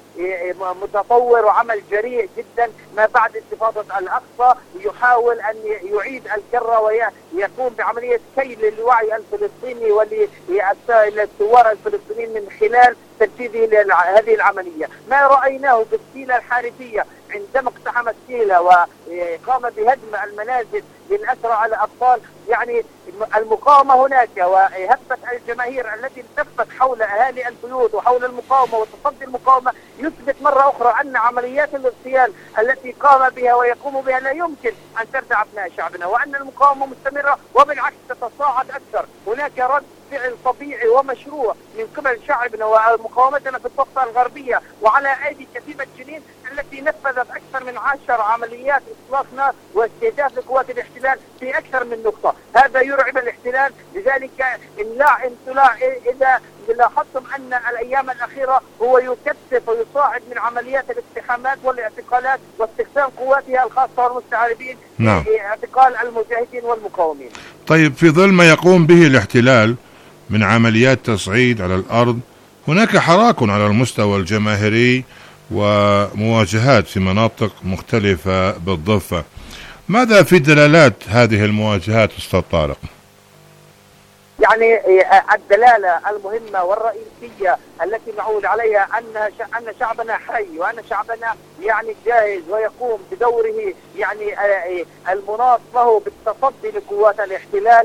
متطور وعمل جريء جدا. ما بعد انتفاضة الأقصى يحاول أن يعيد الكرة ويقوم بعملية كي للوعي الفلسطيني وللثوار الفلسطينيين من خلال تنفيذه لهذه العملية. ما رأيناه بالسيلة الحارثية عندما اقتحم السيلة وقام بهدم المنازل للأسرى الأطفال، يعني المقاومة هناك وهبت الجماهير التي التفت حول أهالي البيوت وحول المقاومة وتصدي المقاومة، يثبت مرة أخرى أن عمليات الاغتيال التي قام بها ويقوم بها لا يمكن أن تردع أبناء شعبنا، وأن المقاومة مستمرة وبالعكس تتصاعد أكثر. هناك رد فعل طبيعي ومشروع من قبل شعبنا ومقاومتنا في الضفة الغربية وعلى أيدي كتيبة جنين التي نفذت أكثر من عشر عمليات إطلاق نار واستهداف لقوات الاحتلال في أكثر من نقطة. هذا يرعب الاحتلال، لذلك انلاع انطلاع إذا لاحظتم أن الأيام الأخيرة هو يكثف ويصاعد من عمليات الاقتحامات والاعتقالات واستخدام قواتها الخاصة والمستعربين نعم. في اعتقال المجاهدين والمقاومين. طيب، في ظل ما يقوم به الاحتلال من عمليات تصعيد على الأرض، هناك حراك على المستوى الجماهيري ومواجهات في مناطق مختلفة بالضفة. ماذا في دلالات هذه المواجهات أستاذ طارق؟ يعني الدلالة المهمة والرئيسية التي نعول عليها أن أن شعبنا حي، وأن شعبنا يعني جاهز ويقوم بدوره يعني المناط له بالتصدي لقوات الاحتلال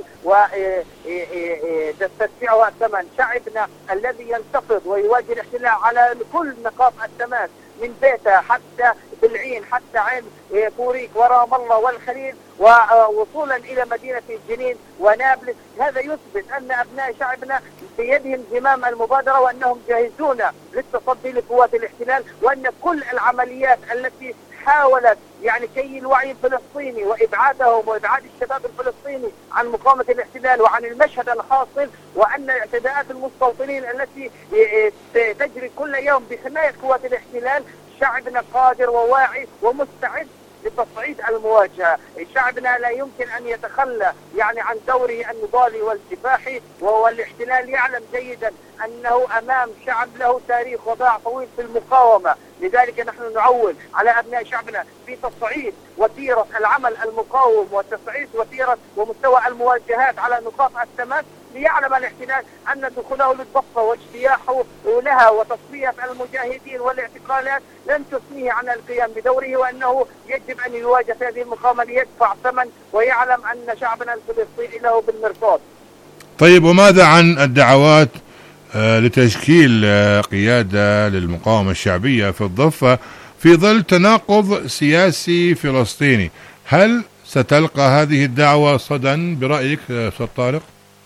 وتدفعها الثمن. شعبنا الذي ينتفض ويواجه الاحتلال على كل نقاط التماس من بيته حتى بالعين حتى عين بوريك ورام الله والخليل ووصولا إلى مدينة جنين ونابلس. هذا يثبت أن أبناء شعبنا بيدهم زمام المبادرة وأنهم جاهزون للتصدي لقوات الاحتلال، وأن كل العمليات التي حاولت يعني كي الوعي الفلسطيني وإبعادهم وإبعاد الشباب الفلسطيني عن مقاومة الاحتلال وعن المشهد الحاصل، وأن اعتداءات المستوطنين التي تجري كل يوم بحماية قوات الاحتلال، شعبنا قادر وواعي ومستعد لتصعيد المواجهة. شعبنا لا يمكن أن يتخلى يعني عن دوره النضالي والكفاحي، والاحتلال يعلم جيدا أنه أمام شعب له تاريخ وباع طويل في المقاومة. لذلك نحن نعول على أبناء شعبنا في تصعيد وتيرة العمل المقاوم وتصعيد وتيرة ومستوى المواجهات على نقاط التماس ليعلم الاحتلال أن دخوله للضفة واجتياحه لها وتصفية المجاهدين والاعتقالات لن تثنيه عن القيام بدوره، وأنه يجب أن يواجه هذه المقاومة ليدفع ثمن ويعلم أن شعبنا الفلسطيني له بالمرصاد. طيب، وماذا عن الدعوات لتشكيل قيادة للمقاومة الشعبية في الضفة في ظل تناقض سياسي فلسطيني؟ هل ستلقى هذه الدعوة صدى برأيك أستاذ طارق؟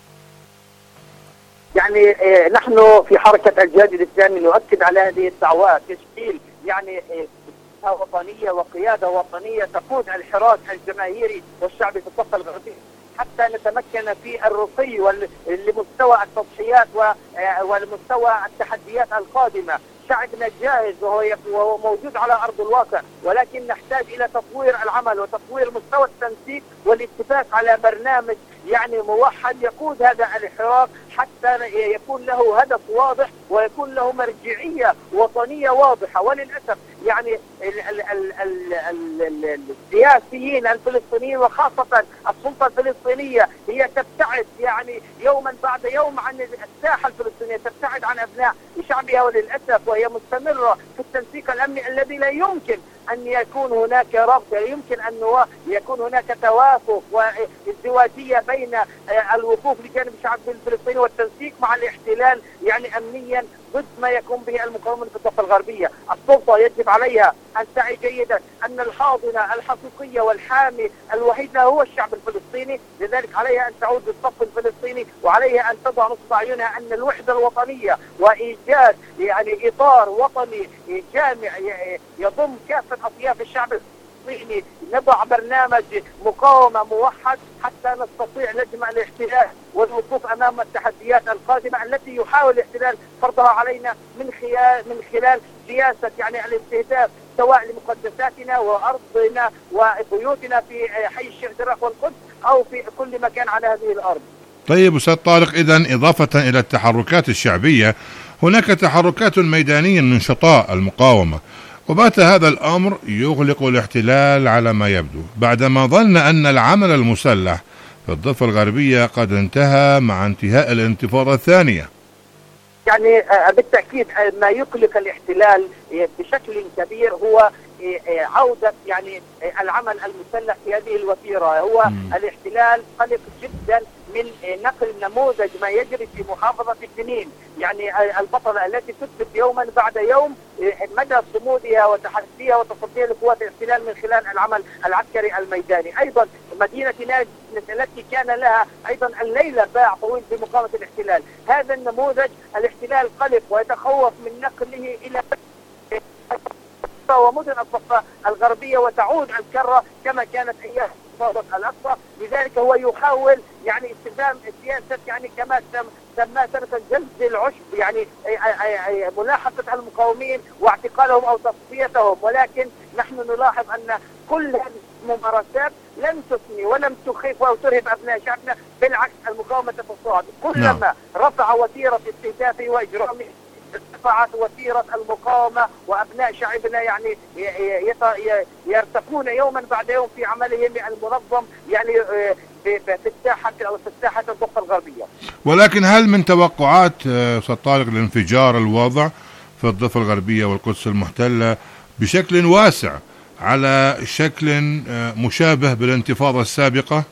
يعني نحن في حركة الجهاد الإسلامي نؤكد على هذه الدعوات، تشكيل يعني وطنية وقيادة وطنية تقود الحراك الجماهيري والشعبي في الضفة الغربية حتى نتمكن في الرقي لمستوى التضحيات ولمستوى التحديات القادمة. شعبنا جاهز وهو موجود على أرض الواقع، ولكن نحتاج إلى تطوير العمل وتطوير مستوى التنسيق والاتفاق على برنامج يعني موحد يقود هذا الحراك حتى يكون له هدف واضح ويكون له مرجعية وطنية واضحة. وللأسف يعني ال ال ال ال ال السياسيين الفلسطينيين وخاصة السلطة الفلسطينية هي تبتعد يعني يوما بعد يوم عن الساحة الفلسطينية، تبتعد عن أبناء شعبها، وللأسف وهي مستمرة في التنسيق الأمني الذي لا يمكن أن يكون هناك ربط، لا يمكن أن يكون هناك توافق وازدواجية بين الوقوف لجانب الشعب الفلسطيني والتنسيق مع الاحتلال يعني أمنيا ضد ما يقوم به المقاومة في الضفة الغربية. السلطة يجب عليها أن تعي جيدا أن الحاضنة الحقيقية والحامي الوحيد له هو الشعب الفلسطيني، لذلك عليها أن تعود للصف الفلسطيني، وعليها أن تضع نصب عيونها أن الوحدة الوطنية وإيجاد يعني إطار وطني جامع يضم كافة أطياف الشعب الفلسطيني، نضع برنامج مقاومة موحد حتى نستطيع نجمع الاحتلال والوقوف أمام التحديات القادمة التي يحاول الاحتلال فرضها علينا من خلال من خلال سياسة يعني الاستهداف سواء لمقدساتنا وأرضنا وبيوتنا في حي الشيخ جراح والقدس أو في كل مكان على هذه الأرض. طيب أستاذ طارق، إذن إضافة إلى التحركات الشعبية هناك تحركات ميدانية من نشطاء المقاومة، وبات هذا الأمر يغلق الاحتلال على ما يبدو بعدما ظن أن العمل المسلح في الضفة الغربية قد انتهى مع انتهاء الانتفاضة الثانية. يعني بالتأكيد ما يقلق الاحتلال بشكل كبير هو عودة يعني العمل المسلح في هذه الوتيرة. هو م. الاحتلال قلق جدا من نقل نموذج ما يجري في محافظة الجنين، يعني البطلة التي تثبت يوما بعد يوم مدى صمودها وتحديها وتصديها لقوات الاحتلال من خلال العمل العسكري الميداني. أيضا مدينة نابلس التي كان لها أيضا الليلة باع طويل في مقاومة الاحتلال، هذا النموذج الاحتلال قلق ويتخوف من نقله إلى ومدن الضفة الغربية وتعود الكرة كما كانت أيام انتفاضة الأقصى. لذلك هو يحاول يعني استخدام السياسة يعني كما سماه سنة جلد العشب، يعني ملاحقة المقاومين واعتقالهم أو تصفيتهم، ولكن نحن نلاحظ أن كل هذه الممارسات لم تثني ولم تخيف أو ترهب أبناء شعبنا، بالعكس المقاومة تتصاعد. كلما رفع وتيرة استهدافه وإجرامه ارتفعت وتيرة المقاومة وأبناء شعبنا يعني يرتقون يوما بعد يوم في عملهم المنظم يعني في الساحة أو في الساحة الضفة الغربية. ولكن هل من توقعات أستاذ طارق لانفجار الوضع في الضفة الغربية والقدس المحتلة بشكل واسع على شكل مشابه بالانتفاضة السابقة؟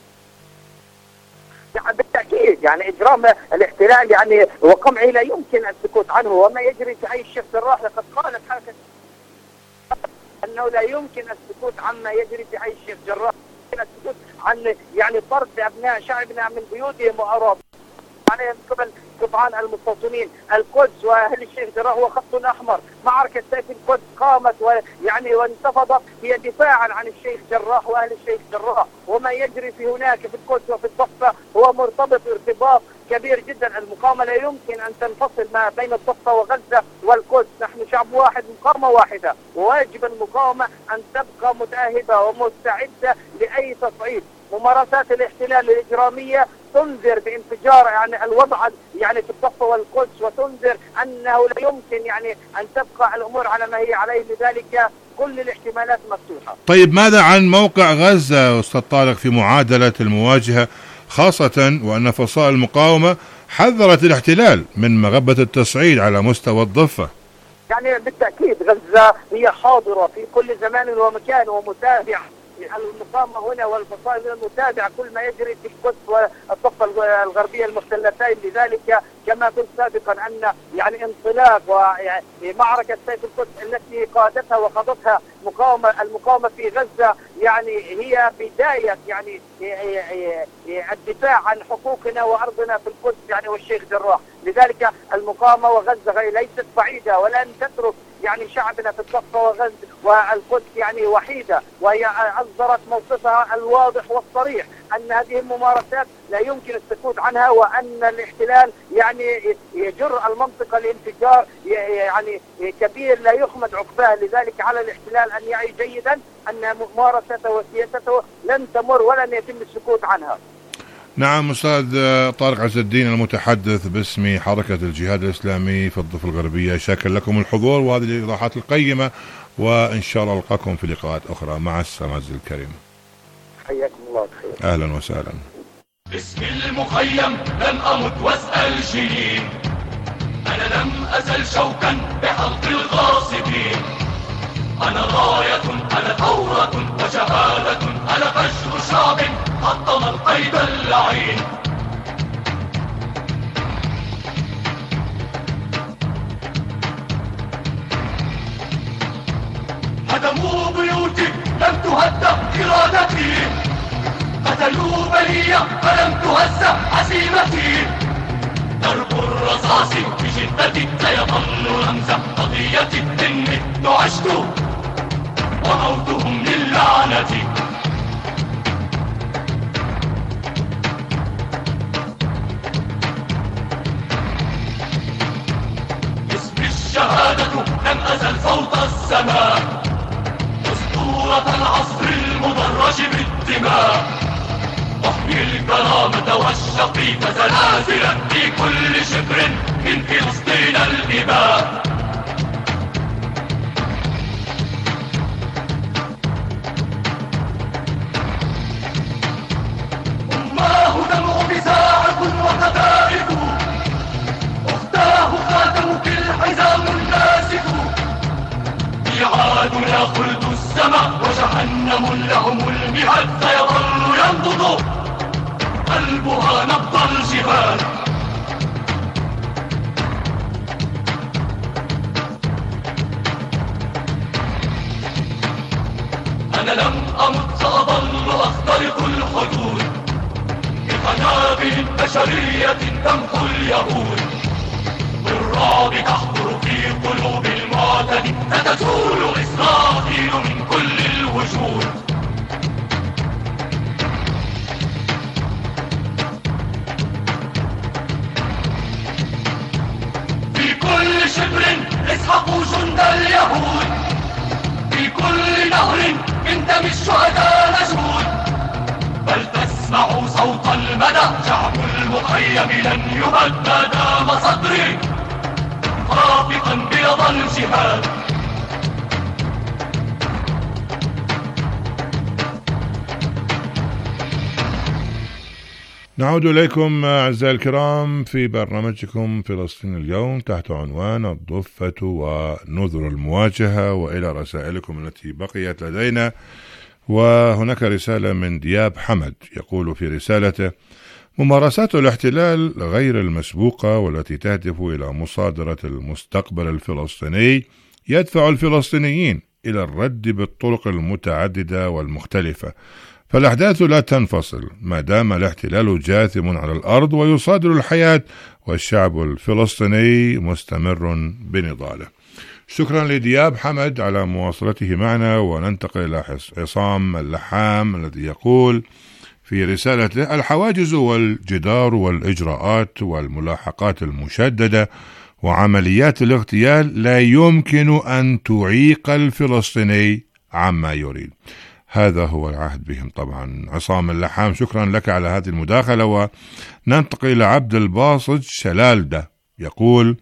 بالتأكيد يعني إجرام الاحتلال يعني وقمعه لا يمكن السكوت عنه، وما يجري في حي الشيخ جراح لقد قالت حركة أنه لا يمكن السكوت عما يجري في حي الشيخ جراح، السكوت عن يعني طرد أبناء شعبنا من بيوتهم وأراضيهم عليهم قبل قطعان المستوطنين. القدس وأهل الشيخ جراح هو خط أحمر، معركة سيف القدس قامت ويعني وانتفضت هي دفاعا عن الشيخ جراح وأهل الشيخ جراح، وما يجري في هناك في القدس وفي الضفة هو مرتبط ارتباط كبير جدا. المقاومة لا يمكن أن تنفصل ما بين الضفة وغزة والقدس، نحن شعب واحد مقاومة واحدة، وواجب المقاومة أن تبقى متأهبة ومستعدة لأي تصعيد. ممارسات الاحتلال الإجرامية تنذر بانفجار يعني الوضع يعني في الضفة والقدس، وتنذر أنه لا يمكن يعني أن تبقى الأمور على ما هي عليه، لذلك كل الاحتمالات مفتوحة. طيب ماذا عن موقع غزة أستاذ طارق في معادلة المواجهة خاصة وأن فصائل المقاومة حذرت الاحتلال من مغبة التصعيد على مستوى الضفة. يعني بالتأكيد غزة هي حاضرة في كل زمان ومكان ومتابعة المقاومة هنا والفصائل المتابعة كل ما يجري في القدس والضفة الغربية المحتلتين. لذلك كما قلت سابقا أن يعني انطلاق ومعركة سيف القدس التي قادتها وخاضتها مقاومة المقاومة في غزة يعني هي بداية يعني الدفاع عن حقوقنا وأرضنا في القدس يعني والشيخ جراح. لذلك المقاومة وغزة ليست بعيدة ولن تترك يعني شعبنا في الضفة وغزة والقدس يعني وحيدة، وهي أصدرت موقفها الواضح والصريح أن هذه الممارسات لا يمكن السكوت عنها، وأن الاحتلال يعني يجر المنطقة لانفجار يعني كبير لا يخمد عقباه. لذلك على الاحتلال أن يعي جيدا أن ممارسته وسياسته لن تمر ولن يتم السكوت عنها. نعم أستاذ طارق عز الدين المتحدث باسم حركة الجهاد الإسلامي في الضفة الغربية، شاكر لكم الحضور وهذه الإيضاحات القيمة، وإن شاء الله ألقاكم في لقاءات أخرى. مع السلامة عز الكريم. حياكم الله بخير. أهلا وسهلا. باسم المخيم لم أمت واسأل شيء، أنا لم أزل شوكا بحلق الغاصبين، أنا راية أنا ثورة وشهادة، أنا فجر شعب حطم القيد اللعين. هدموا بيوتي لم تهدأ إرادتي، قتلوا بنية فلم تهز عزيمتي، درب الرصاص بشدة سيظل رمز قضية إن مت عشت وموتهم للعنة. اسم الشهادة لم أزل فوق السماء، أسطورة العصر المدرج بالدماء، أحمي الكرامة والشقيق زلازلا في كل شبر من فلسطين الإباء. أماه دمع بزاعق وكتائب، أختاه خاتمك الحزام الناسف، ميعادنا خلد السماء وجهنم لهم المهد، سيظل ينضج قلبها نبض الجبال. أنا لم أمت سأظل أخترق الحدود بقنابل بشرية تمحو اليهود، بالرعب تحضر في قلوب المعتد، ستزول إسرائيل من كل الوجود. في كل شبر اسحقوا جند اليهود، في كل نهر من دم الشهداء نجود، بل تسمعوا صوت المدى، شعب المخيم لن يهد دام صدري رافقا بيض الجهاد. نعود إليكم أعزائي الكرام في برنامجكم فلسطين اليوم تحت عنوان الضفة ونذر المواجهة، وإلى رسائلكم التي بقيت لدينا. وهناك رسالة من دياب حمد يقول في رسالته: ممارسات الاحتلال غير المسبوقة والتي تهدف إلى مصادرة المستقبل الفلسطيني يدفع الفلسطينيين إلى الرد بالطرق المتعددة والمختلفة، فالأحداث لا تنفصل ما دام الاحتلال جاثم على الأرض ويصادر الحياة، والشعب الفلسطيني مستمر بنضاله. شكرا لدياب حمد على مواصلته معنا. وننتقل إلى عصام اللحام الذي يقول في رسالته: الحواجز والجدار والإجراءات والملاحقات المشددة وعمليات الاغتيال لا يمكن أن تعيق الفلسطيني عما يريد. هذا هو العهد بهم طبعا. عصام اللحام، شكرا لك على هذه المداخلة. وننتقل إلى عبد الباسط شلالدة يقول: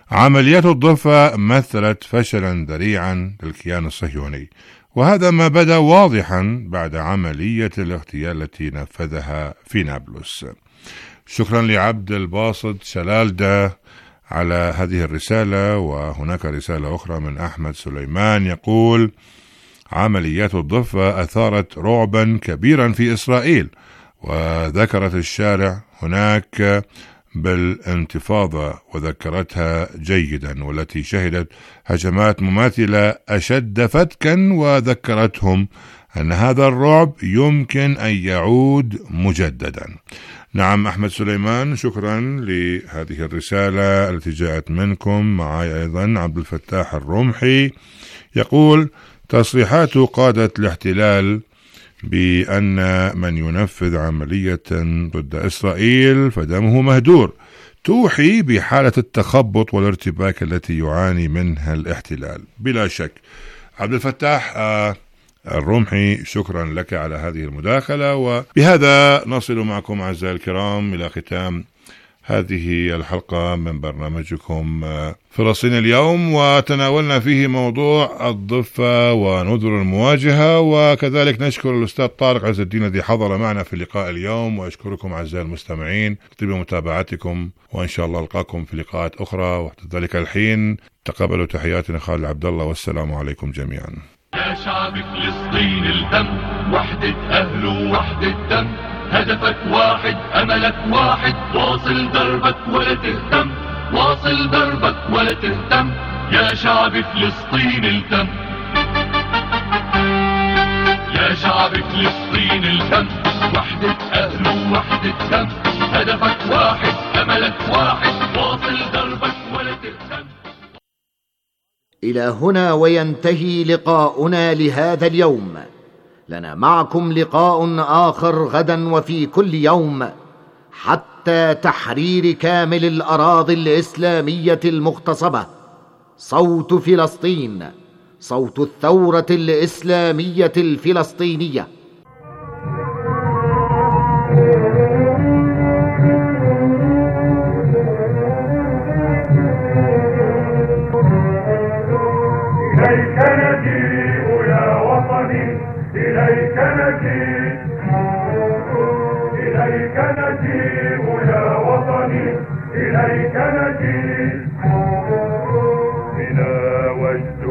عمليات الضفة مثلت فشلا ذريعا للكيان الصهيوني، وهذا ما بدا واضحا بعد عملية الاغتيال التي نفذها في نابلس. شكرا لعبد الباسط شلالدة على هذه الرسالة. وهناك رسالة أخرى من أحمد سليمان يقول: عمليات الضفة أثارت رعبا كبيرا في إسرائيل، وذكرت الشارع هناك بالانتفاضة وذكرتها جيدا، والتي شهدت هجمات مماثلة أشد فتكا، وذكرتهم أن هذا الرعب يمكن أن يعود مجددا. نعم أحمد سليمان، شكرا لهذه الرسالة التي جاءت منكم. معي أيضا عبد الفتاح الرمحي يقول: تصريحات قادة الاحتلال بأن من ينفذ عملية ضد إسرائيل فدمه مهدور توحي بحالة التخبط والارتباك التي يعاني منها الاحتلال بلا شك. عبد الفتاح الرمحي، شكرا لك على هذه المداخلة. وبهذا نصل معكم أعزائي الكرام إلى ختام هذه الحلقة من برنامجكم فلسطين اليوم، وتناولنا فيه موضوع الضفة ونذر المواجهة، وكذلك نشكر الأستاذ طارق عز الدين الذي حضر معنا في اللقاء اليوم، وأشكركم أعزائي المستمعين طيب متابعتكم، وإن شاء الله ألقاكم في لقاءات أخرى. وحتى ذلك الحين تقبلوا تحياتنا خالد عبد الله، والسلام عليكم جميعا. يا شعب فلسطين الهم، وحدة أهل ووحدة دم، هدفك واحد أملك واحد، واصل دربك ولا تهتم، واصل دربك ولا تهتم، يا شعب فلسطين الهم، يا شعب فلسطين الهم، وحدة أهل ووحدة دم، هدفك واحد أملك واحد، واصل دربك ولا تهتم. إلى هنا وينتهي لقاؤنا لهذا اليوم. لنا معكم لقاء آخر غدا وفي كل يوم، حتى تحرير كامل الأراضي الإسلامية المغتصبة. صوت فلسطين، صوت الثورة الإسلامية الفلسطينية. إليك نجيء يا وطني، إليك نجيء، إليك نجيء يا وطني، إليك نجيء، بنا وجد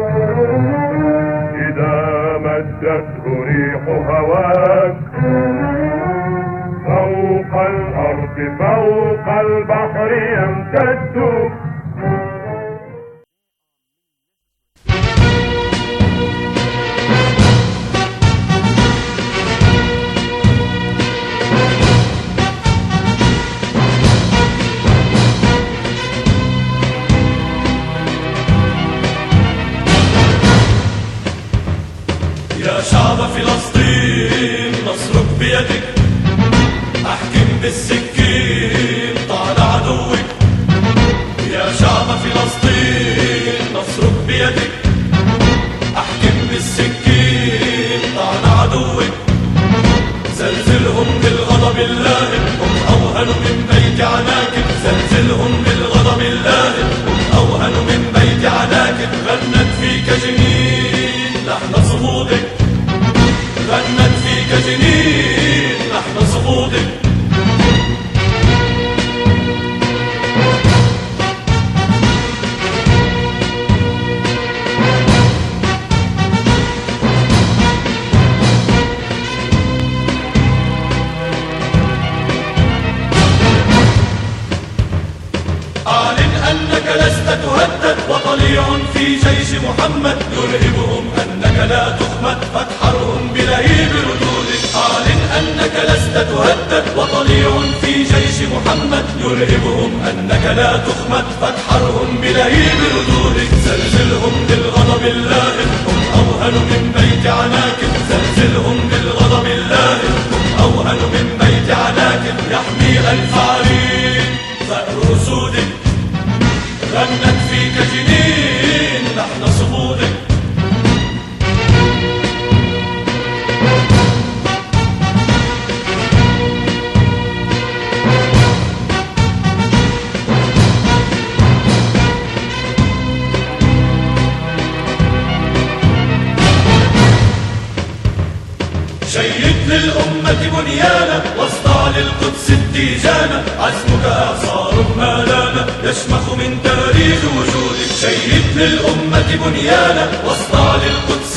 إذا مدته ريح هواك، فوق الأرض فوق البحر يمتد. يا شعب فلسطين نصرك بيدك، احكم بالسكين طال عدوك. يا شعب فلسطين نصرك بيدك، احكم بالسكين طال عدوك. زلزلهم بالغضب اللائم، هم اوهن من بيت عناكب. زلزلهم بالغضب اللائم، هم اوهن من بيت عناكب. غنت فيك جنين لحن صمودك، غنت فيك جنين لحن صمودك. أعلن أنك لست تهدد، وطليع في جيش محمد يرهبهم أنك لا تخمد، فاتحرهم بلهيب ردودك. أعلن أنك لست تهدد، وطليع في جيش محمد يرهبهم أنك لا تخمد، فاتحرهم بلهيب ردودك. زلزلهم بالغضب اللائم، هم أوهن من بيت عناكب. زلزلهم بالغضب اللائم، هم أوهن من بيت عناكب. يحمي ألف عرين ثأر أسودك، غنت فيك جنين لحن صمودك. شيد للأمة بنيانا واصدع للقدس التيجانا عزمك إعصار ما لان يشمخ من تاريخ وجودك. شيد للأمة بنيانا واصدع للقدس